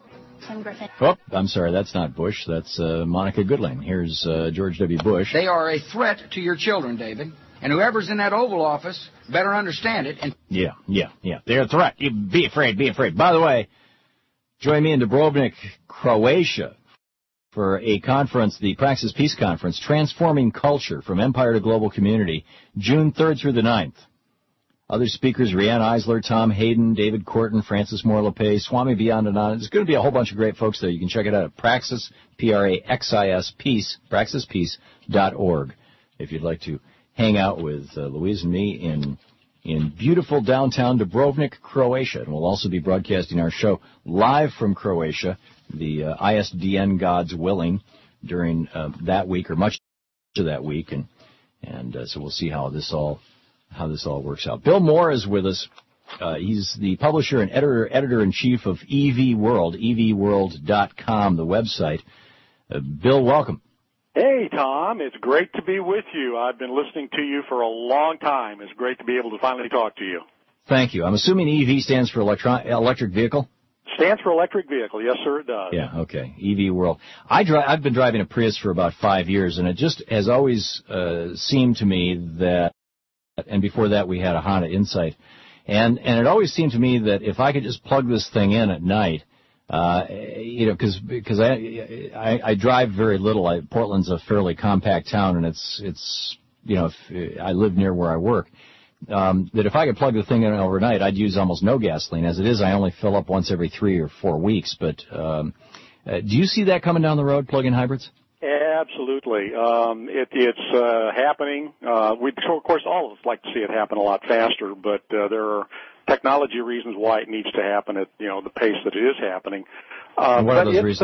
Oh, I'm sorry, that's not Bush. That's uh, Monica Goodling. Here's uh, George W. Bush. They are a threat to your children, David. And whoever's in that Oval Office better understand it. And yeah, yeah, yeah. They're a threat. You be afraid, be afraid. By the way, join me in Dubrovnik, Croatia, for a conference, the Praxis Peace Conference, Transforming Culture from Empire to Global Community, June third through the ninth. Other speakers, Rianne Eisler, Tom Hayden, David Corton, Francis Moore LePay, Swami Viyandananda. There's going to be a whole bunch of great folks there. You can check it out at Praxis, P R A X I S, Peace, praxis peace dot org. If you'd like to hang out with uh, Louise and me in in beautiful downtown Dubrovnik, Croatia. And we'll also be broadcasting our show live from Croatia, the uh, I S D N gods willing, during uh, that week or much of that week. And and uh, so we'll see how this all how this all works out. Bill Moore is with us. Uh, he's the publisher and editor editor in chief of E V World, e v world dot com, the website. Uh, Bill, welcome. Hey, Tom. It's great to be with you. I've been listening to you for a long time. It's great to be able to finally talk to you. Thank you. I'm assuming E V stands for electron- electric vehicle? Stands for electric vehicle. Yes, sir, it does. Yeah, okay. E V World. I dri- I've been driving a Prius for about five years, and it just has always uh, seemed to me that, and before that we had a Honda Insight, and, and it always seemed to me that if I could just plug this thing in at night, Uh, you know, because because I, I I drive very little. I, Portland's a fairly compact town, and it's it's you know if, I live near where I work. Um, that if I could plug the thing in overnight, I'd use almost no gasoline. As it is, I only fill up once every three or four weeks. But um, uh, do you see that coming down the road, plug-in hybrids? Absolutely. Um, it, it's uh, happening. Uh, we, of course, all of us like to see it happen a lot faster, but uh, there are technology reasons why it needs to happen at, you know, the pace that it is happening. Uh, and what are but those it's, reasons? Uh,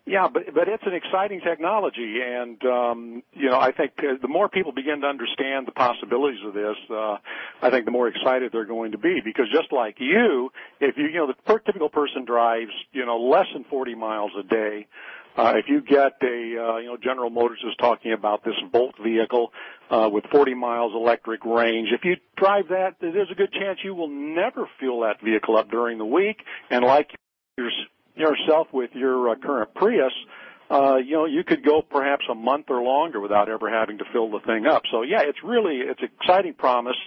Yeah, but but it's an exciting technology, and um, you know I think uh, the more people begin to understand the possibilities of this, uh, I think the more excited they're going to be. Because just like you, if you you know the per- typical person drives you know less than forty miles a day. Uh, if you get a, uh, you know, General Motors is talking about this Volt vehicle uh, with forty miles electric range. If you drive that, there's a good chance you will never fuel that vehicle up during the week. And like your, yourself with your uh, current Prius, uh, you know, you could go perhaps a month or longer without ever having to fill the thing up. So yeah, it's really it's an exciting promise.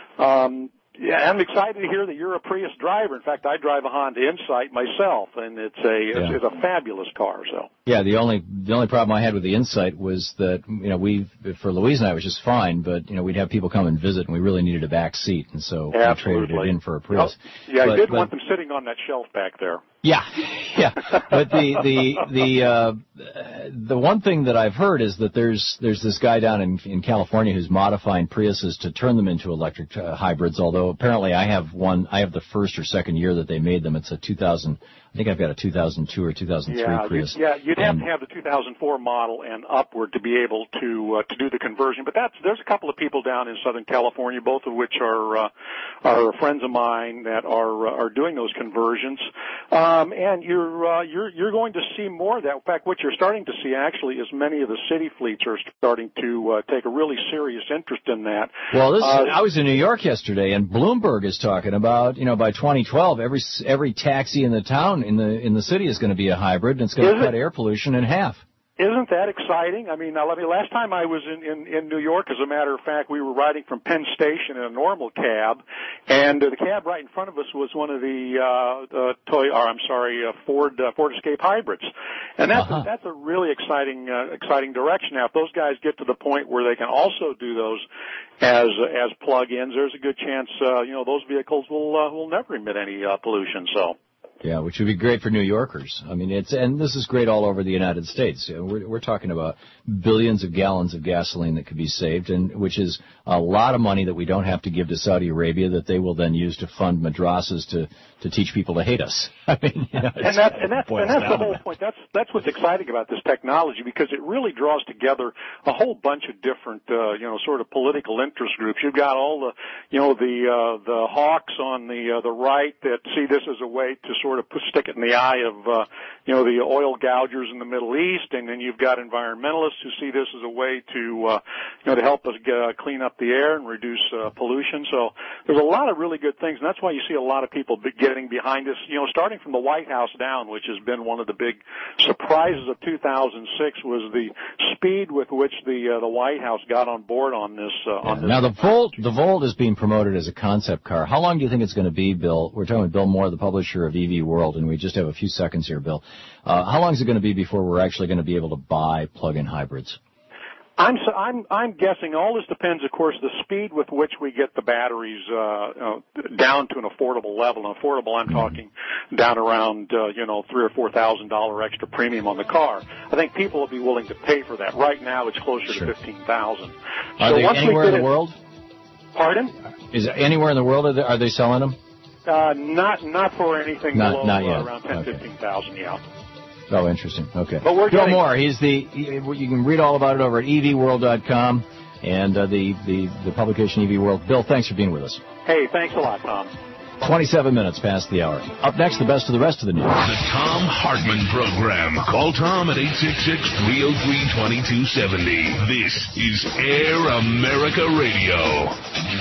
Um, Yeah, I'm excited to hear that you're a Prius driver. In fact, I drive a Honda Insight myself, and it's a it's, Yeah. it's a fabulous car. So Yeah, the only the only problem I had with the Insight was that you know we for Louise and I it was just fine, but you know we'd have people come and visit, and we really needed a back seat, and so we traded it in for a Prius. Oh, yeah, but, I did but, want them sitting on that shelf back there. Yeah, yeah. But the the the uh, the one thing that I've heard is that there's there's this guy down in in California who's modifying Priuses to turn them into electric uh, hybrids. Although apparently I have one, I have the first or second year that they made them. It's a two thousand. I think I've got a two thousand two or two thousand three Yeah, Prius. you'd, yeah, you'd have and, to have the two thousand four model and upward to be able to uh, to do the conversion. But that's there's a couple of people down in Southern California, both of which are uh, are friends of mine that are uh, are doing those conversions. Um, and you're uh, you're you're going to see more of that. In fact, what you're starting to see actually is many of the city fleets are starting to uh, take a really serious interest in that. Well, this uh, I was in New York yesterday, and Bloomberg is talking about you know by twenty twelve every every taxi in the town in the in the city is going to be a hybrid, and it's going Is to cut it? air pollution in half. Isn't that exciting? I mean, now let me, last time I was in, in, in New York, as a matter of fact, we were riding from Penn Station in a normal cab, and uh, the cab right in front of us was one of the, uh, uh toy, or I'm sorry, uh, Ford, uh, Ford Escape hybrids. And that's, Uh-huh. a, that's a really exciting, uh, exciting direction. Now, if those guys get to the point where they can also do those as, uh, as plug-ins, there's a good chance, uh, you know, those vehicles will, uh, will never emit any, uh, pollution, so. Yeah, which would be great for New Yorkers. I mean, it's and this is great all over the United States. We're we're talking about billions of gallons of gasoline that could be saved, and which is a lot of money that we don't have to give to Saudi Arabia that they will then use to fund madrasas to to teach people to hate us. I mean, you know, and that's and that's boils and that's down the to whole that. point. That's that's what's exciting about this technology, because it really draws together a whole bunch of different, uh, you know, sort of political interest groups. You've got all the, you know, the uh, the hawks on the uh, the right that see this as a way to sort of put, stick it in the eye of, uh, you know, the oil gougers in the Middle East, and then you've got environmentalists who see this as a way to, uh, you know, to help us uh, clean up the air and reduce uh, pollution. So there's a lot of really good things, and that's why you see a lot of people be getting behind this. You know, starting from the White House down, which has been one of the big surprises of two thousand six, was the speed with which the uh, the White House got on board on this. Uh, on this. Now the Volt, the Volt is being promoted as a concept car. How long do you think it's going to be, Bill? We're talking with Bill Moore, the publisher of E V World, and we just have a few seconds here, Bill. Uh, how long is it going to be before we're actually going to be able to buy plug-in hybrids? I'm so, I'm I'm guessing all this depends, of course, the speed with which we get the batteries uh, uh, down to an affordable level. And affordable, I'm talking down around uh, you know three or four thousand dollar extra premium on the car. I think people will be willing to pay for that. Right now, it's closer Sure. to fifteen thousand. Are So they once we anywhere in get the it- world? Pardon? Is it anywhere in the world are they, are they selling them? Uh, not not for anything Not- below not uh, yet. around ten, Okay. fifteen thousand. Yeah. Oh, interesting. Okay. But we're Bill getting- Moore, he's the, he- you can read all about it over at E V world dot com and uh, the, the, the publication E V World. Bill, thanks for being with us. Hey, thanks a lot, Tom. twenty-seven minutes past the hour. Up next, the best of the rest of the news. The Tom Hartman Program. Call Tom at eight six six, three oh three, two two seven oh. This is Air America Radio.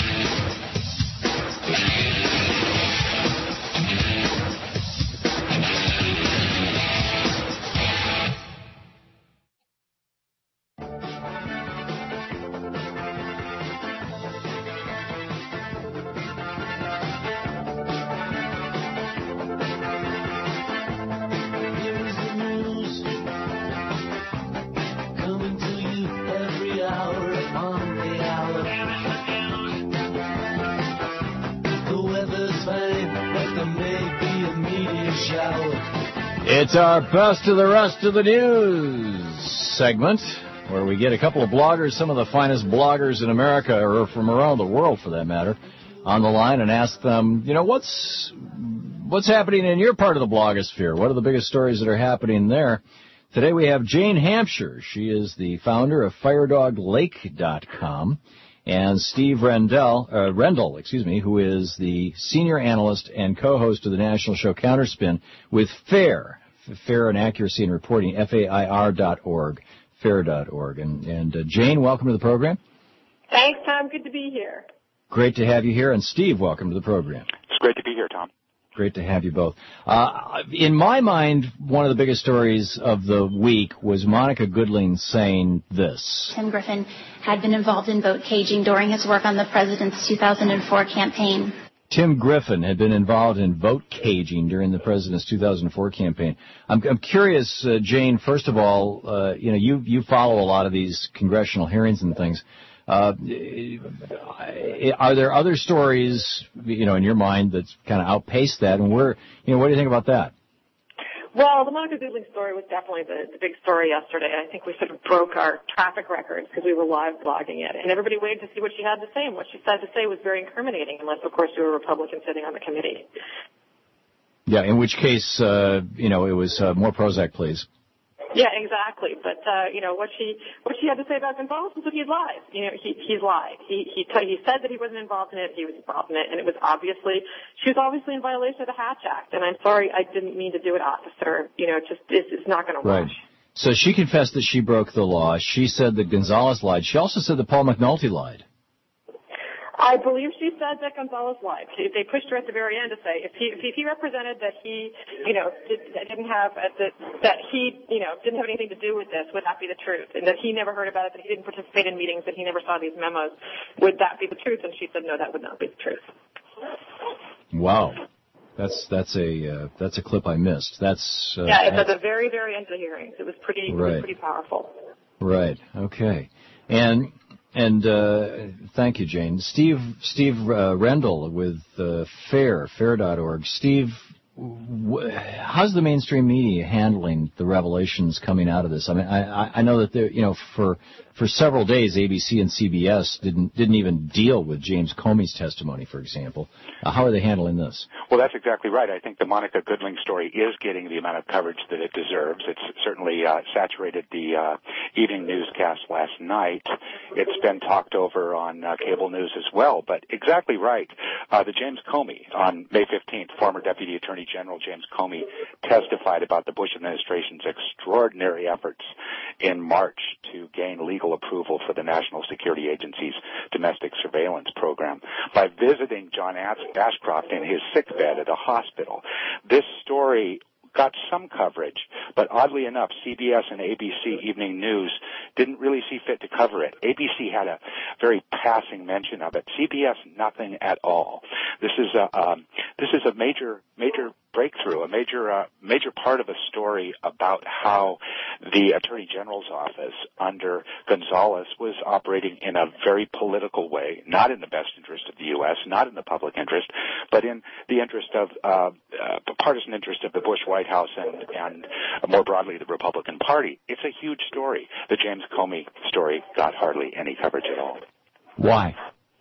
Here's the news coming to you every hour on the hour. The weather's fine, but there may be a meteor shower. It's our best of the rest of the news segment, where we get a couple of bloggers, some of the finest bloggers in America, or from around the world for that matter, on the line and ask them, you know, what's what's happening in your part of the blogosphere? What are the biggest stories that are happening there? Today we have Jane Hampshire. She is the founder of Fire Dog Lake dot com, and Steve Rendell, uh, Rendell, excuse me, who is the senior analyst and co-host of the national show Counterspin with FAIR, Fair and Accuracy in Reporting, F A I R dot org, fair dot org. And, and uh, Jane, welcome to the program. Thanks, Tom. Good to be here. Great to have you here. And Steve, welcome to the program. It's great to be here, Tom. Great to have you both. Uh, in my mind, one of the biggest stories of the week was Monica Goodling saying this. Tim Griffin had been involved in vote caging during his work on the president's two thousand four campaign. Tim Griffin had been involved in vote caging during the president's two thousand four campaign. I'm, I'm curious, uh, Jane, first of all, uh, you know, you, you follow a lot of these congressional hearings and things. Uh, are there other stories, you know, in your mind that kind of outpace that? And where, you know, what do you think about that? Well, the Monica Goodling story was definitely the, the big story yesterday. I think we sort of broke our traffic records because we were live blogging it. And everybody waited to see what she had to say. And what she had to say was very incriminating, unless, of course, you were a Republican sitting on the committee. Yeah, in which case, uh, you know, it was uh, more Prozac, please. Yeah, exactly. But uh, you know what she what she had to say about Gonzalez was that he lied. You know, he he's lied. He he t- he said that he wasn't involved in it. He was involved in it, and it was obviously she was obviously in violation of the Hatch Act. And I'm sorry, I didn't mean to do it, officer. You know, it just it's, it's not going to right. wash. So she confessed that she broke the law. She said that Gonzalez lied. She also said that Paul McNulty lied. I believe she said that Gonzalez lied. They pushed her at the very end to say if he if he represented that he, you know, did, that didn't have uh, that that he, you know, didn't have anything to do with this, would that be the truth? And that he never heard about it, that he didn't participate in meetings, that he never saw these memos, would that be the truth? And she said no, that would not be the truth. Wow, that's that's a uh, that's a clip I missed. That's uh, yeah, it's at the very very end of the hearings. It was pretty right. it was pretty powerful. Right. Okay. And. And uh, thank you, Jane. Steve Steve uh, Rendell with uh, FAIR, fair dot org. Steve, w- how's the mainstream media handling the revelations coming out of this? I mean, I, I know that there, you know, for for several days, A B C and C B S didn't didn't even deal with James Comey's testimony, for example. Uh, how are they handling this? Well, that's exactly right. I think the Monica Goodling story is getting the amount of coverage that it deserves. It's certainly uh, saturated the uh, evening newscast last night. It's been talked over on uh, cable news as well. But exactly right. Uh, the James Comey, on May fifteenth, former Deputy Attorney General James Comey testified about the Bush administration's extraordinary efforts in March to gain legal approval for the National Security Agency's domestic surveillance program by visiting John Ashcroft in his sickbed at a hospital. This story got some coverage, but oddly enough, C B S and A B C Evening News didn't really see fit to cover it. A B C had a very passing mention of it. C B S, nothing at all. This is a um, this is a major major breakthrough, a major uh, major part of a story about how the Attorney General's office under Gonzalez was operating in a very political way, not in the best interest of the U S, not in the public interest, but in the interest of uh, uh, partisan interest of the Bush White House and, and more broadly the Republican Party. It's a huge story. The James Comey story got hardly any coverage at all. Why?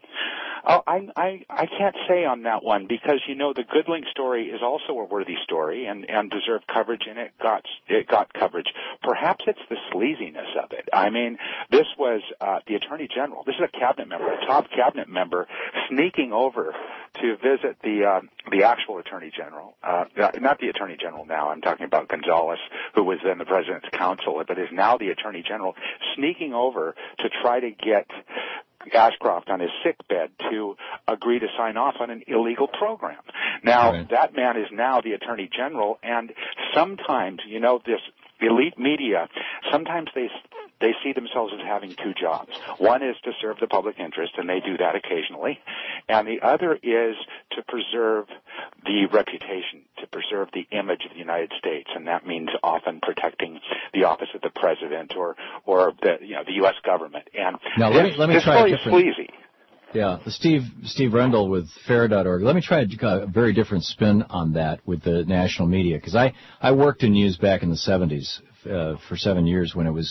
Oh, I, I I can't say on that one because, you know, the Goodling story is also a worthy story and, and deserved coverage, and it got it got coverage. Perhaps it's the sleaziness of it. I mean, this was uh, the Attorney General. This is a cabinet member, a top cabinet member, sneaking over to visit the uh, the actual Attorney General, uh, not the Attorney General now. I'm talking about Gonzalez, who was then the President's counsel, but is now the Attorney General, sneaking over to try to get Ashcroft on his sickbed to agree to sign off on an illegal program. Now, right. That man is now the Attorney General, and sometimes, you know, this elite media, sometimes they they see themselves as having two jobs. One is to serve the public interest, and they do that occasionally, and the other is to preserve the reputation, to preserve the image of the United States, and that means often protecting the office of the president or or the you know the U S government. And now let me let me this try story a is different. Sleazy. Yeah, the Steve Steve Rendell with fair dot org. Let me try a very different spin on that with the national media, because I I worked in news back in the seventies uh, for seven years when it was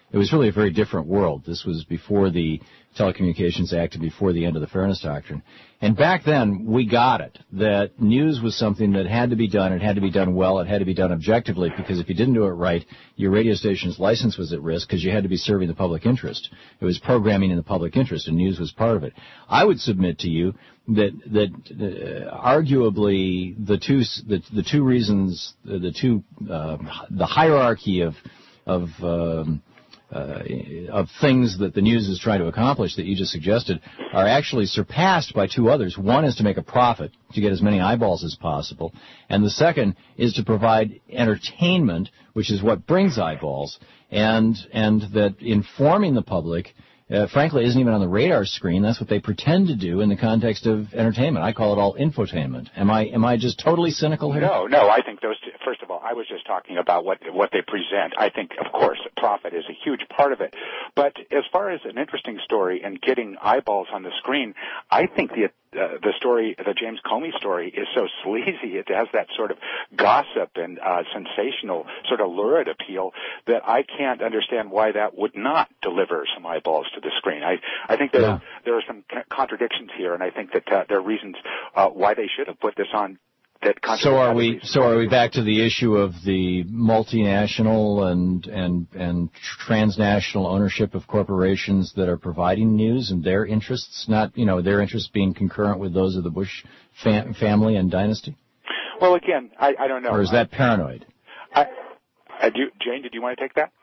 It was really a very different world. This was before the Telecommunications Act and before the end of the Fairness Doctrine. And back then, we got it, that news was something that had to be done. It had to be done well. It had to be done objectively, because if you didn't do it right, your radio station's license was at risk because you had to be serving the public interest. It was programming in the public interest, and news was part of it. I would submit to you that that uh, arguably the two the, the two reasons, the, the two uh, the hierarchy of of um, Uh, of things that the news is trying to accomplish that you just suggested are actually surpassed by two others. One is to make a profit, to get as many eyeballs as possible, and the second is to provide entertainment, which is what brings eyeballs, and and that informing the public, uh, frankly, isn't even on the radar screen. That's what they pretend to do in the context of entertainment. I call it all infotainment. Am I am I just totally cynical here? No, no. I think those two, first of all, I was just talking about what what they present. I think, of course, profit is a huge part of it. But as far as an interesting story and getting eyeballs on the screen, I think the uh, the story, the James Comey story, is so sleazy. It has that sort of gossip and uh, sensational sort of lurid appeal that I can't understand why that would not deliver some eyeballs to the screen. I I think that yeah. there are some contradictions here, and I think that uh, there are reasons uh, why they should have put this on. So are we? So are we back to the issue of the multinational and and and transnational ownership of corporations that are providing news and their interests, not you know their interests being concurrent with those of the Bush fam- family and dynasty? Well, again, I, I don't know. Or is that paranoid? I, I do, Jane, did you want to take that?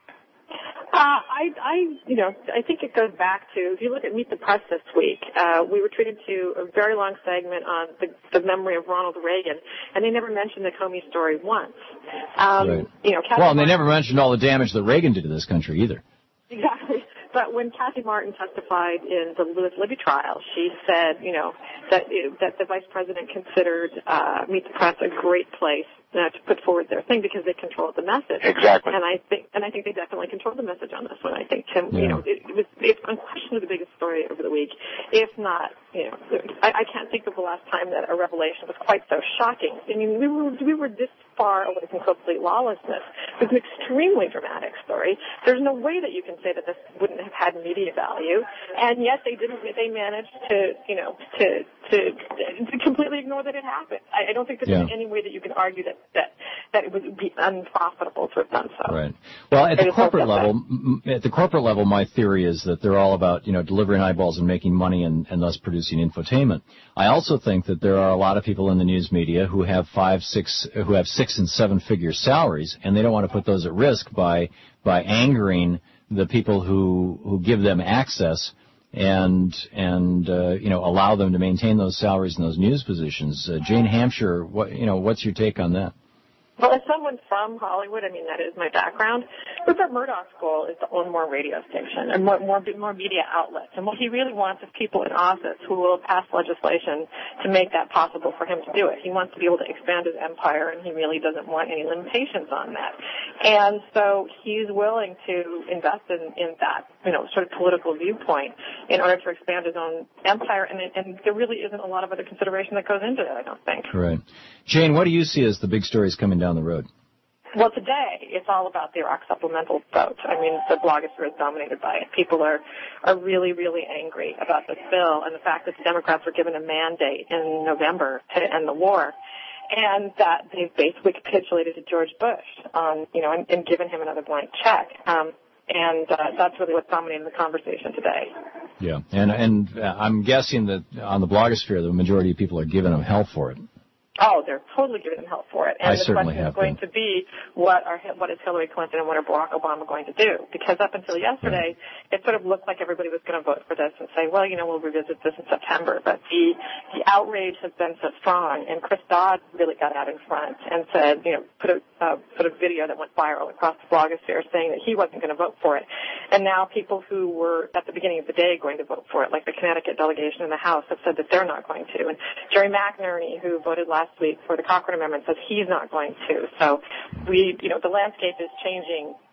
Uh, I, I, you know, I think it goes back to, if you look at Meet the Press this week, uh, we were treated to a very long segment on the, the memory of Ronald Reagan, and they never mentioned the Comey story once. Um, right. You know, Kathy well, and they Martin, never mentioned all the damage that Reagan did to this country either. Exactly. But when Kathy Martin testified in the Lewis Libby trial, she said, you know, that that the vice president considered uh, Meet the Press a great place uh, to put forward their thing because they controlled the message. Exactly. And I think, and I think they definitely controlled the message on this one. I think Tim, yeah. you know, it, it was it's unquestionably the biggest story over the week. If not, you know, I, I can't think of the last time that a revelation was quite so shocking. I mean, we were we were this far away from complete lawlessness. It was an extremely dramatic story. There's no way that you can say that this wouldn't have had media value, and yet they didn't. They managed to, you know, to to, to completely ignore that it happened. I, I don't think that yeah. there's any way that you can argue that that that it would be unprofitable to have done so. Right. Well, at the corporate level, m- at the corporate level, my theory is that they're all about, you know, delivering eyeballs and making money and, and thus producing infotainment. I also think that there are a lot of people in the news media who have five, six, who have six and seven figure salaries, and they don't want to put those at risk by by angering the people who who give them access and and uh, you know allow them to maintain those salaries and those news positions. Uh, Jane Hampshire, what you know, what's your take on that? Well, as someone from Hollywood, I mean, that is my background. Rupert Murdoch's goal is to own more radio stations and more, more, more media outlets. And what he really wants is people in office who will pass legislation to make that possible for him to do it. He wants to be able to expand his empire, and he really doesn't want any limitations on that. And so he's willing to invest in, in that, you know, sort of political viewpoint in order to expand his own empire. And, and there really isn't a lot of other consideration that goes into that, I don't think. Right. Jane, what do you see as the big stories coming down the road? Well, today it's all about the Iraq supplemental vote. I mean, the blogosphere is dominated by it. People are are really, really angry about this bill and the fact that the Democrats were given a mandate in November to end the war, and that they've basically capitulated to George Bush, um, you know, and, and given him another blank check. Um, and uh, that's really what's dominating the conversation today. Yeah, and and uh, I'm guessing that on the blogosphere, the majority of people are giving them hell for it. Oh, they're totally giving them hell for it. And I the certainly question have is going been. to be what are what is Hillary Clinton and what are Barack Obama going to do? Because up until yesterday, yeah. it sort of looked like everybody was going to vote for this and say, well, you know, we'll revisit this in September. But the the outrage has been so strong, and Chris Dodd really got out in front and said, you know, put a uh, put a video that went viral across the blogosphere saying that he wasn't going to vote for it. And now people who were at the beginning of the day going to vote for it, like the Connecticut delegation in the House, have said that they're not going to. And Jerry McInerney, who voted last week for the Cochran Amendment, says he's not going to. So we, you know, the landscape is changing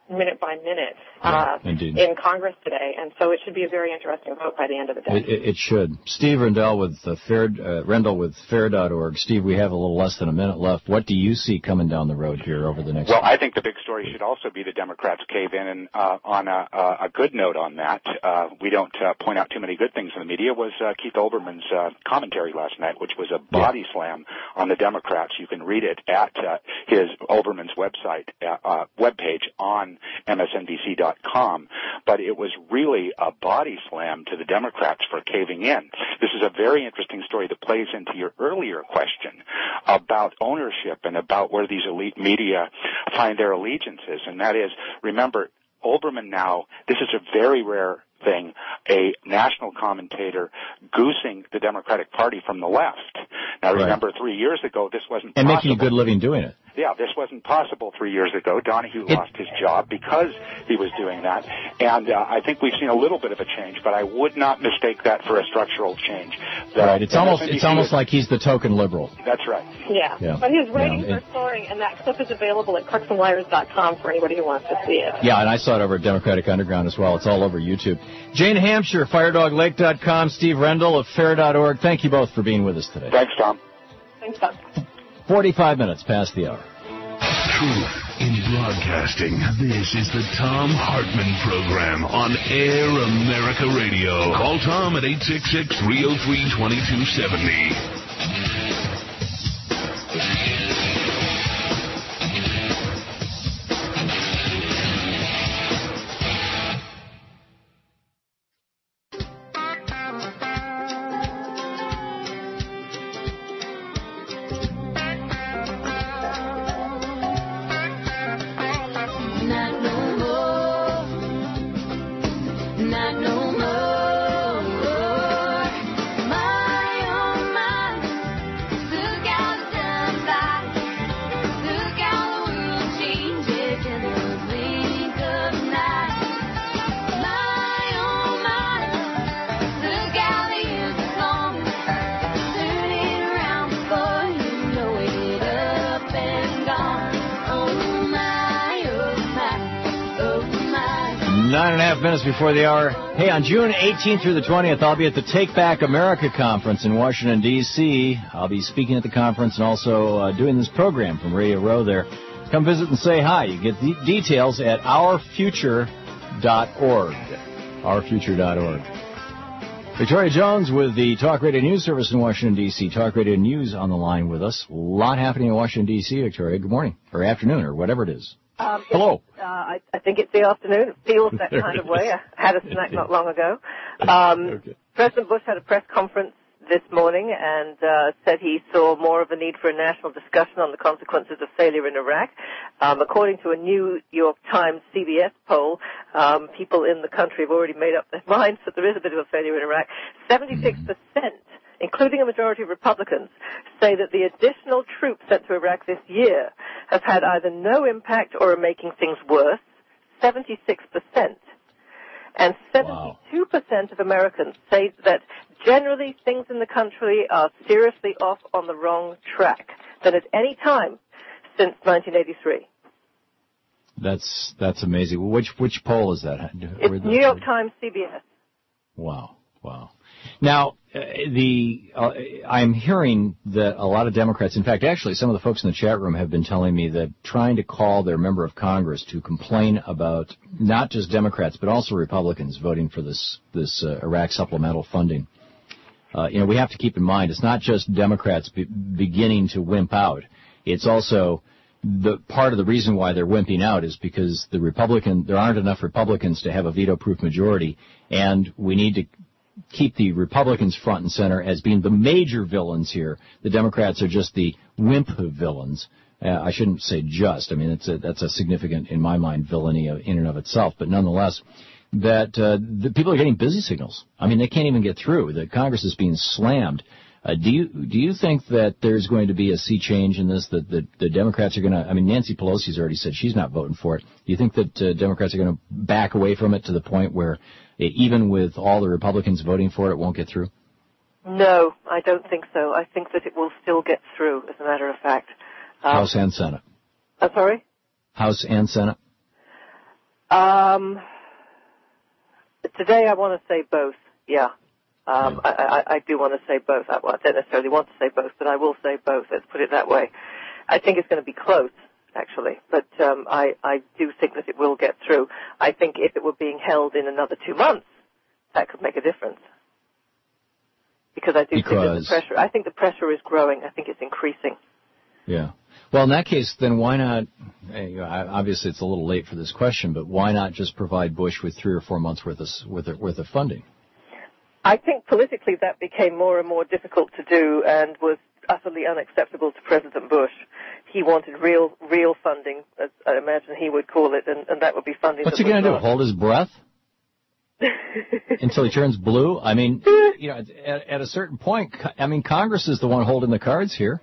minute by minute uh, Indeed. in Congress today, and so it should be a very interesting vote by the end of the day. It, it, it should. Steve Rendell with uh, Fair, uh, Rendell with fair dot org. Steve, we have a little less than a minute left. What do you see coming down the road here over the next? Well, I think the big story should also be the Democrats cave in, and uh, on a, a good note on that, uh, we don't uh, point out too many good things in the media. Was uh, Keith Olbermann's uh, commentary last night, which was a body yeah. slam on the Democrats. You can read it at uh, his Olbermann's website uh, uh, webpage on M S N B C dot com, but it was really a body slam to the Democrats for caving in. This is a very interesting story that plays into your earlier question about ownership and about where these elite media find their allegiances, and that is, remember, Olbermann now, this is a very rare thing, a national commentator goosing the Democratic Party from the left. Now, remember, right. three years ago, this wasn't and possible. making a good living doing it. Yeah, this wasn't possible three years ago. Donahue it, lost his job because he was doing that, and uh, I think we've seen a little bit of a change, but I would not mistake that for a structural change. The, right, it's almost it's almost like he's the token liberal. That's right. Yeah, yeah. but his ratings yeah. are soaring, and that clip is available at crooks and liars dot com for anybody who wants to see it. Yeah, and I saw it over at Democratic Underground as well. It's all over YouTube. Jane Hampshire, firedog lake dot com, Steve Rendell of fair dot org. Thank you both for being with us today. Thanks, Tom. Thanks, Tom. forty-five minutes past the hour. Truth in broadcasting. This is the Tom Hartman Program on Air America Radio. Call Tom at eight six six, three oh three, two two seven oh. Nine and a half minutes before the hour. Hey, on June eighteenth through the twentieth, I'll be at the Take Back America Conference in Washington, D C I'll be speaking at the conference and also uh, doing this program from Radio Row there. Come visit and say hi. You get the details at our future dot org. our future dot org. Victoria Jones with the Talk Radio News Service in Washington, D C Talk Radio News on the line with us. A lot happening in Washington, D C Victoria. Good morning, or afternoon, or whatever it is. Um, Hello. Uh, I, I think it's the afternoon. It feels that kind of way. I had a snack not long ago. Um, okay. President Bush had a press conference this morning and uh, said he saw more of a need for a national discussion on the consequences of failure in Iraq. Um, according to a New York Times C B S poll, um, people in the country have already made up their minds that there is a bit of a failure in Iraq. seventy-six percent, including a majority of Republicans, say that the additional troops sent to Iraq this year have had either no impact or are making things worse. seventy-six percent. And seventy-two percent wow. of Americans say that generally things in the country are seriously off on the wrong track than at any time since nineteen eighty-three. That's that's amazing. Which which poll is that? It's New York Times C B S. Wow, wow. Now, uh, the uh, I'm hearing that a lot of Democrats, in fact, actually some of the folks in the chat room have been telling me that trying to call their member of Congress to complain about not just Democrats but also Republicans voting for this this uh, Iraq supplemental funding. Uh, you know, we have to keep in mind it's not just Democrats be- beginning to wimp out. It's also the part of the reason why they're wimping out is because the Republican there aren't enough Republicans to have a veto-proof majority, and we need to keep the Republicans front and center as being the major villains here. The Democrats are just the wimp villains. Uh, I shouldn't say just. I mean, it's a, that's a significant, in my mind, villainy in and of itself. But nonetheless, that uh, the people are getting busy signals. I mean, they can't even get through. The Congress is being slammed. Uh, do you do you think that there's going to be a sea change in this? That the, the Democrats are going to? I mean, Nancy Pelosi's already said she's not voting for it. Do you think that uh, Democrats are going to back away from it to the point where, it, even with all the Republicans voting for it, it won't get through? No, I don't think so. I think that it will still get through, as a matter of fact. Um, House and Senate. I'm sorry? House and Senate. Um, today I want to say both, yeah. Um, I, I, I do want to say both. I, well, I don't necessarily want to say both, but I will say both. Let's put it that way. I think it's going to be close, actually, but um, I, I do think that it will get through. I think if it were being held in another two months, that could make a difference. Because I do because... think that the pressure, I think the pressure is growing. I think it's increasing. Yeah. Well, in that case, then why not, obviously it's a little late for this question, but why not just provide Bush with three or four months worth of, worth of, worth of funding? I think politically that became more and more difficult to do and was utterly unacceptable to President Bush. He wanted real, real funding, as I imagine he would call it, and, and that would be funding. What's he going to do? Hold his breath until he turns blue? I mean, you know, at, at a certain point, I mean, Congress is the one holding the cards here.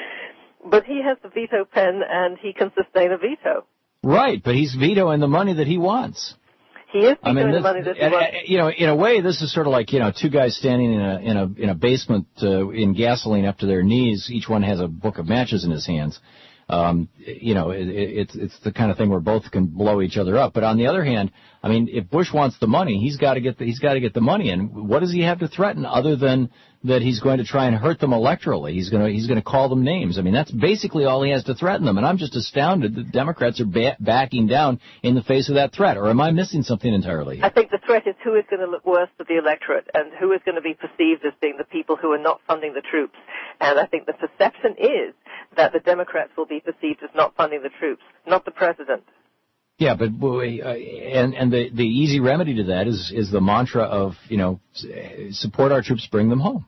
But he has the veto pen, and he can sustain a veto. Right, but he's vetoing the money that he wants. He is vetoing I mean, this, the money that he wants. You know, in a way, this is sort of like, you know, two guys standing in a in a in a basement uh, in gasoline up to their knees. Each one has a book of matches in his hands. Um, you know, it, it, it's it's the kind of thing where both can blow each other up. But on the other hand, I mean, if Bush wants the money, he's got to get the, he's got to get the money. And what does he have to threaten other than that he's going to try and hurt them electorally? He's going to he's going to call them names. I mean, that's basically all he has to threaten them. And I'm just astounded that Democrats are ba- backing down in the face of that threat. Or am I missing something entirely here? I think the threat is who is going to look worse to the electorate and who is going to be perceived as being the people who are not funding the troops. And I think the perception is that the Democrats will be perceived as not funding the troops, not the president. Yeah, but uh, and and the the easy remedy to that is is the mantra of, you know, support our troops, bring them home.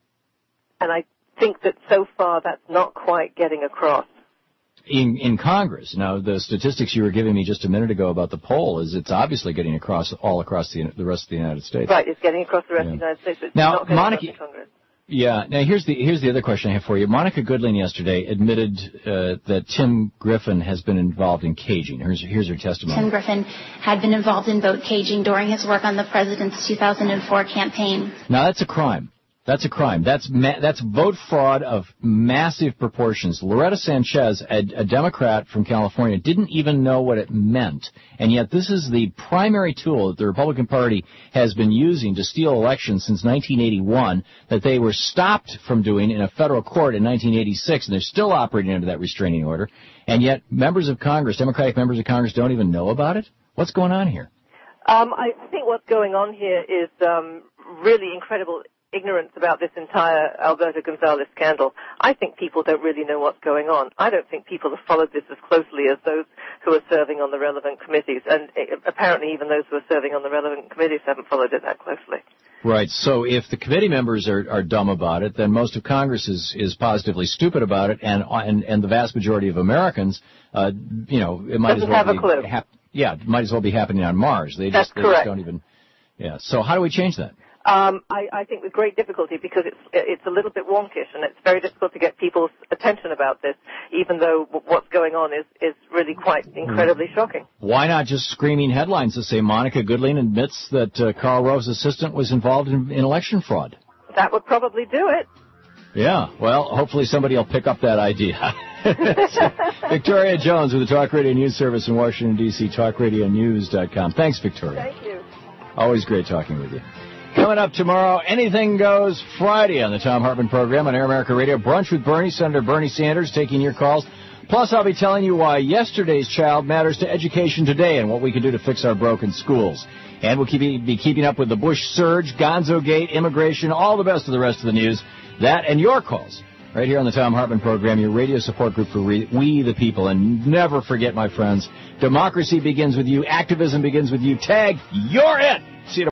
And I think that so far that's not quite getting across. In in Congress. Now, the statistics you were giving me just a minute ago about the poll is it's obviously getting across all across the the rest of the United States. Right, it's getting across the rest yeah. of the United States. It's now, not getting Monica, across the Congress. Yeah. Now, here's the here's the other question I have for you. Monica Goodling yesterday admitted uh, that Tim Griffin has been involved in caging. Here's here's her testimony. Tim Griffin had been involved in vote caging during his work on the president's two thousand four campaign. Now, that's a crime. That's a crime. That's ma- that's vote fraud of massive proportions. Loretta Sanchez, a, a Democrat from California, didn't even know what it meant, and yet this is the primary tool that the Republican Party has been using to steal elections since nineteen eighty-one, that they were stopped from doing in a federal court in nineteen eighty-six, and they're still operating under that restraining order, and yet members of Congress, Democratic members of Congress, don't even know about it? What's going on here? Um, I think what's going on here is um, really incredible ignorance about this entire Alberto Gonzalez scandal. I think people don't really know what's going on. I don't think people have followed this as closely as those who are serving on the relevant committees, and apparently even those who are serving on the relevant committees haven't followed it that closely. Right. So if the committee members are, are dumb about it, then most of Congress is, is positively stupid about it, and and, and the vast majority of Americans, uh, you know, it might Doesn't as well have be a clue. Hap- yeah, it might as well be happening on Mars. They That's just, they correct. just don't even. Yeah. So how do we change that? Um, I, I think with great difficulty, because it's it's a little bit wonkish, and it's very difficult to get people's attention about this, even though w- what's going on is, is really quite incredibly shocking. Why not just screaming headlines that say Monica Goodling admits that uh, Karl Rove's assistant was involved in, in election fraud? That would probably do it. Yeah, well, hopefully somebody will pick up that idea. Victoria Jones with the Talk Radio News Service in Washington, D C, talk radio news dot com. Thanks, Victoria. Thank you. Always great talking with you. Coming up tomorrow, Anything Goes Friday on the Thom Hartmann program on Air America Radio. Brunch with Bernie, Senator Bernie Sanders, taking your calls. Plus, I'll be telling you why yesterday's child matters to education today and what we can do to fix our broken schools. And we'll keep, be keeping up with the Bush surge, Gonzo-gate, immigration, all the best of the rest of the news. That and your calls right here on the Thom Hartmann program, your radio support group for We the People. And never forget, my friends, democracy begins with you. Activism begins with you. Tag, you're it. See you tomorrow.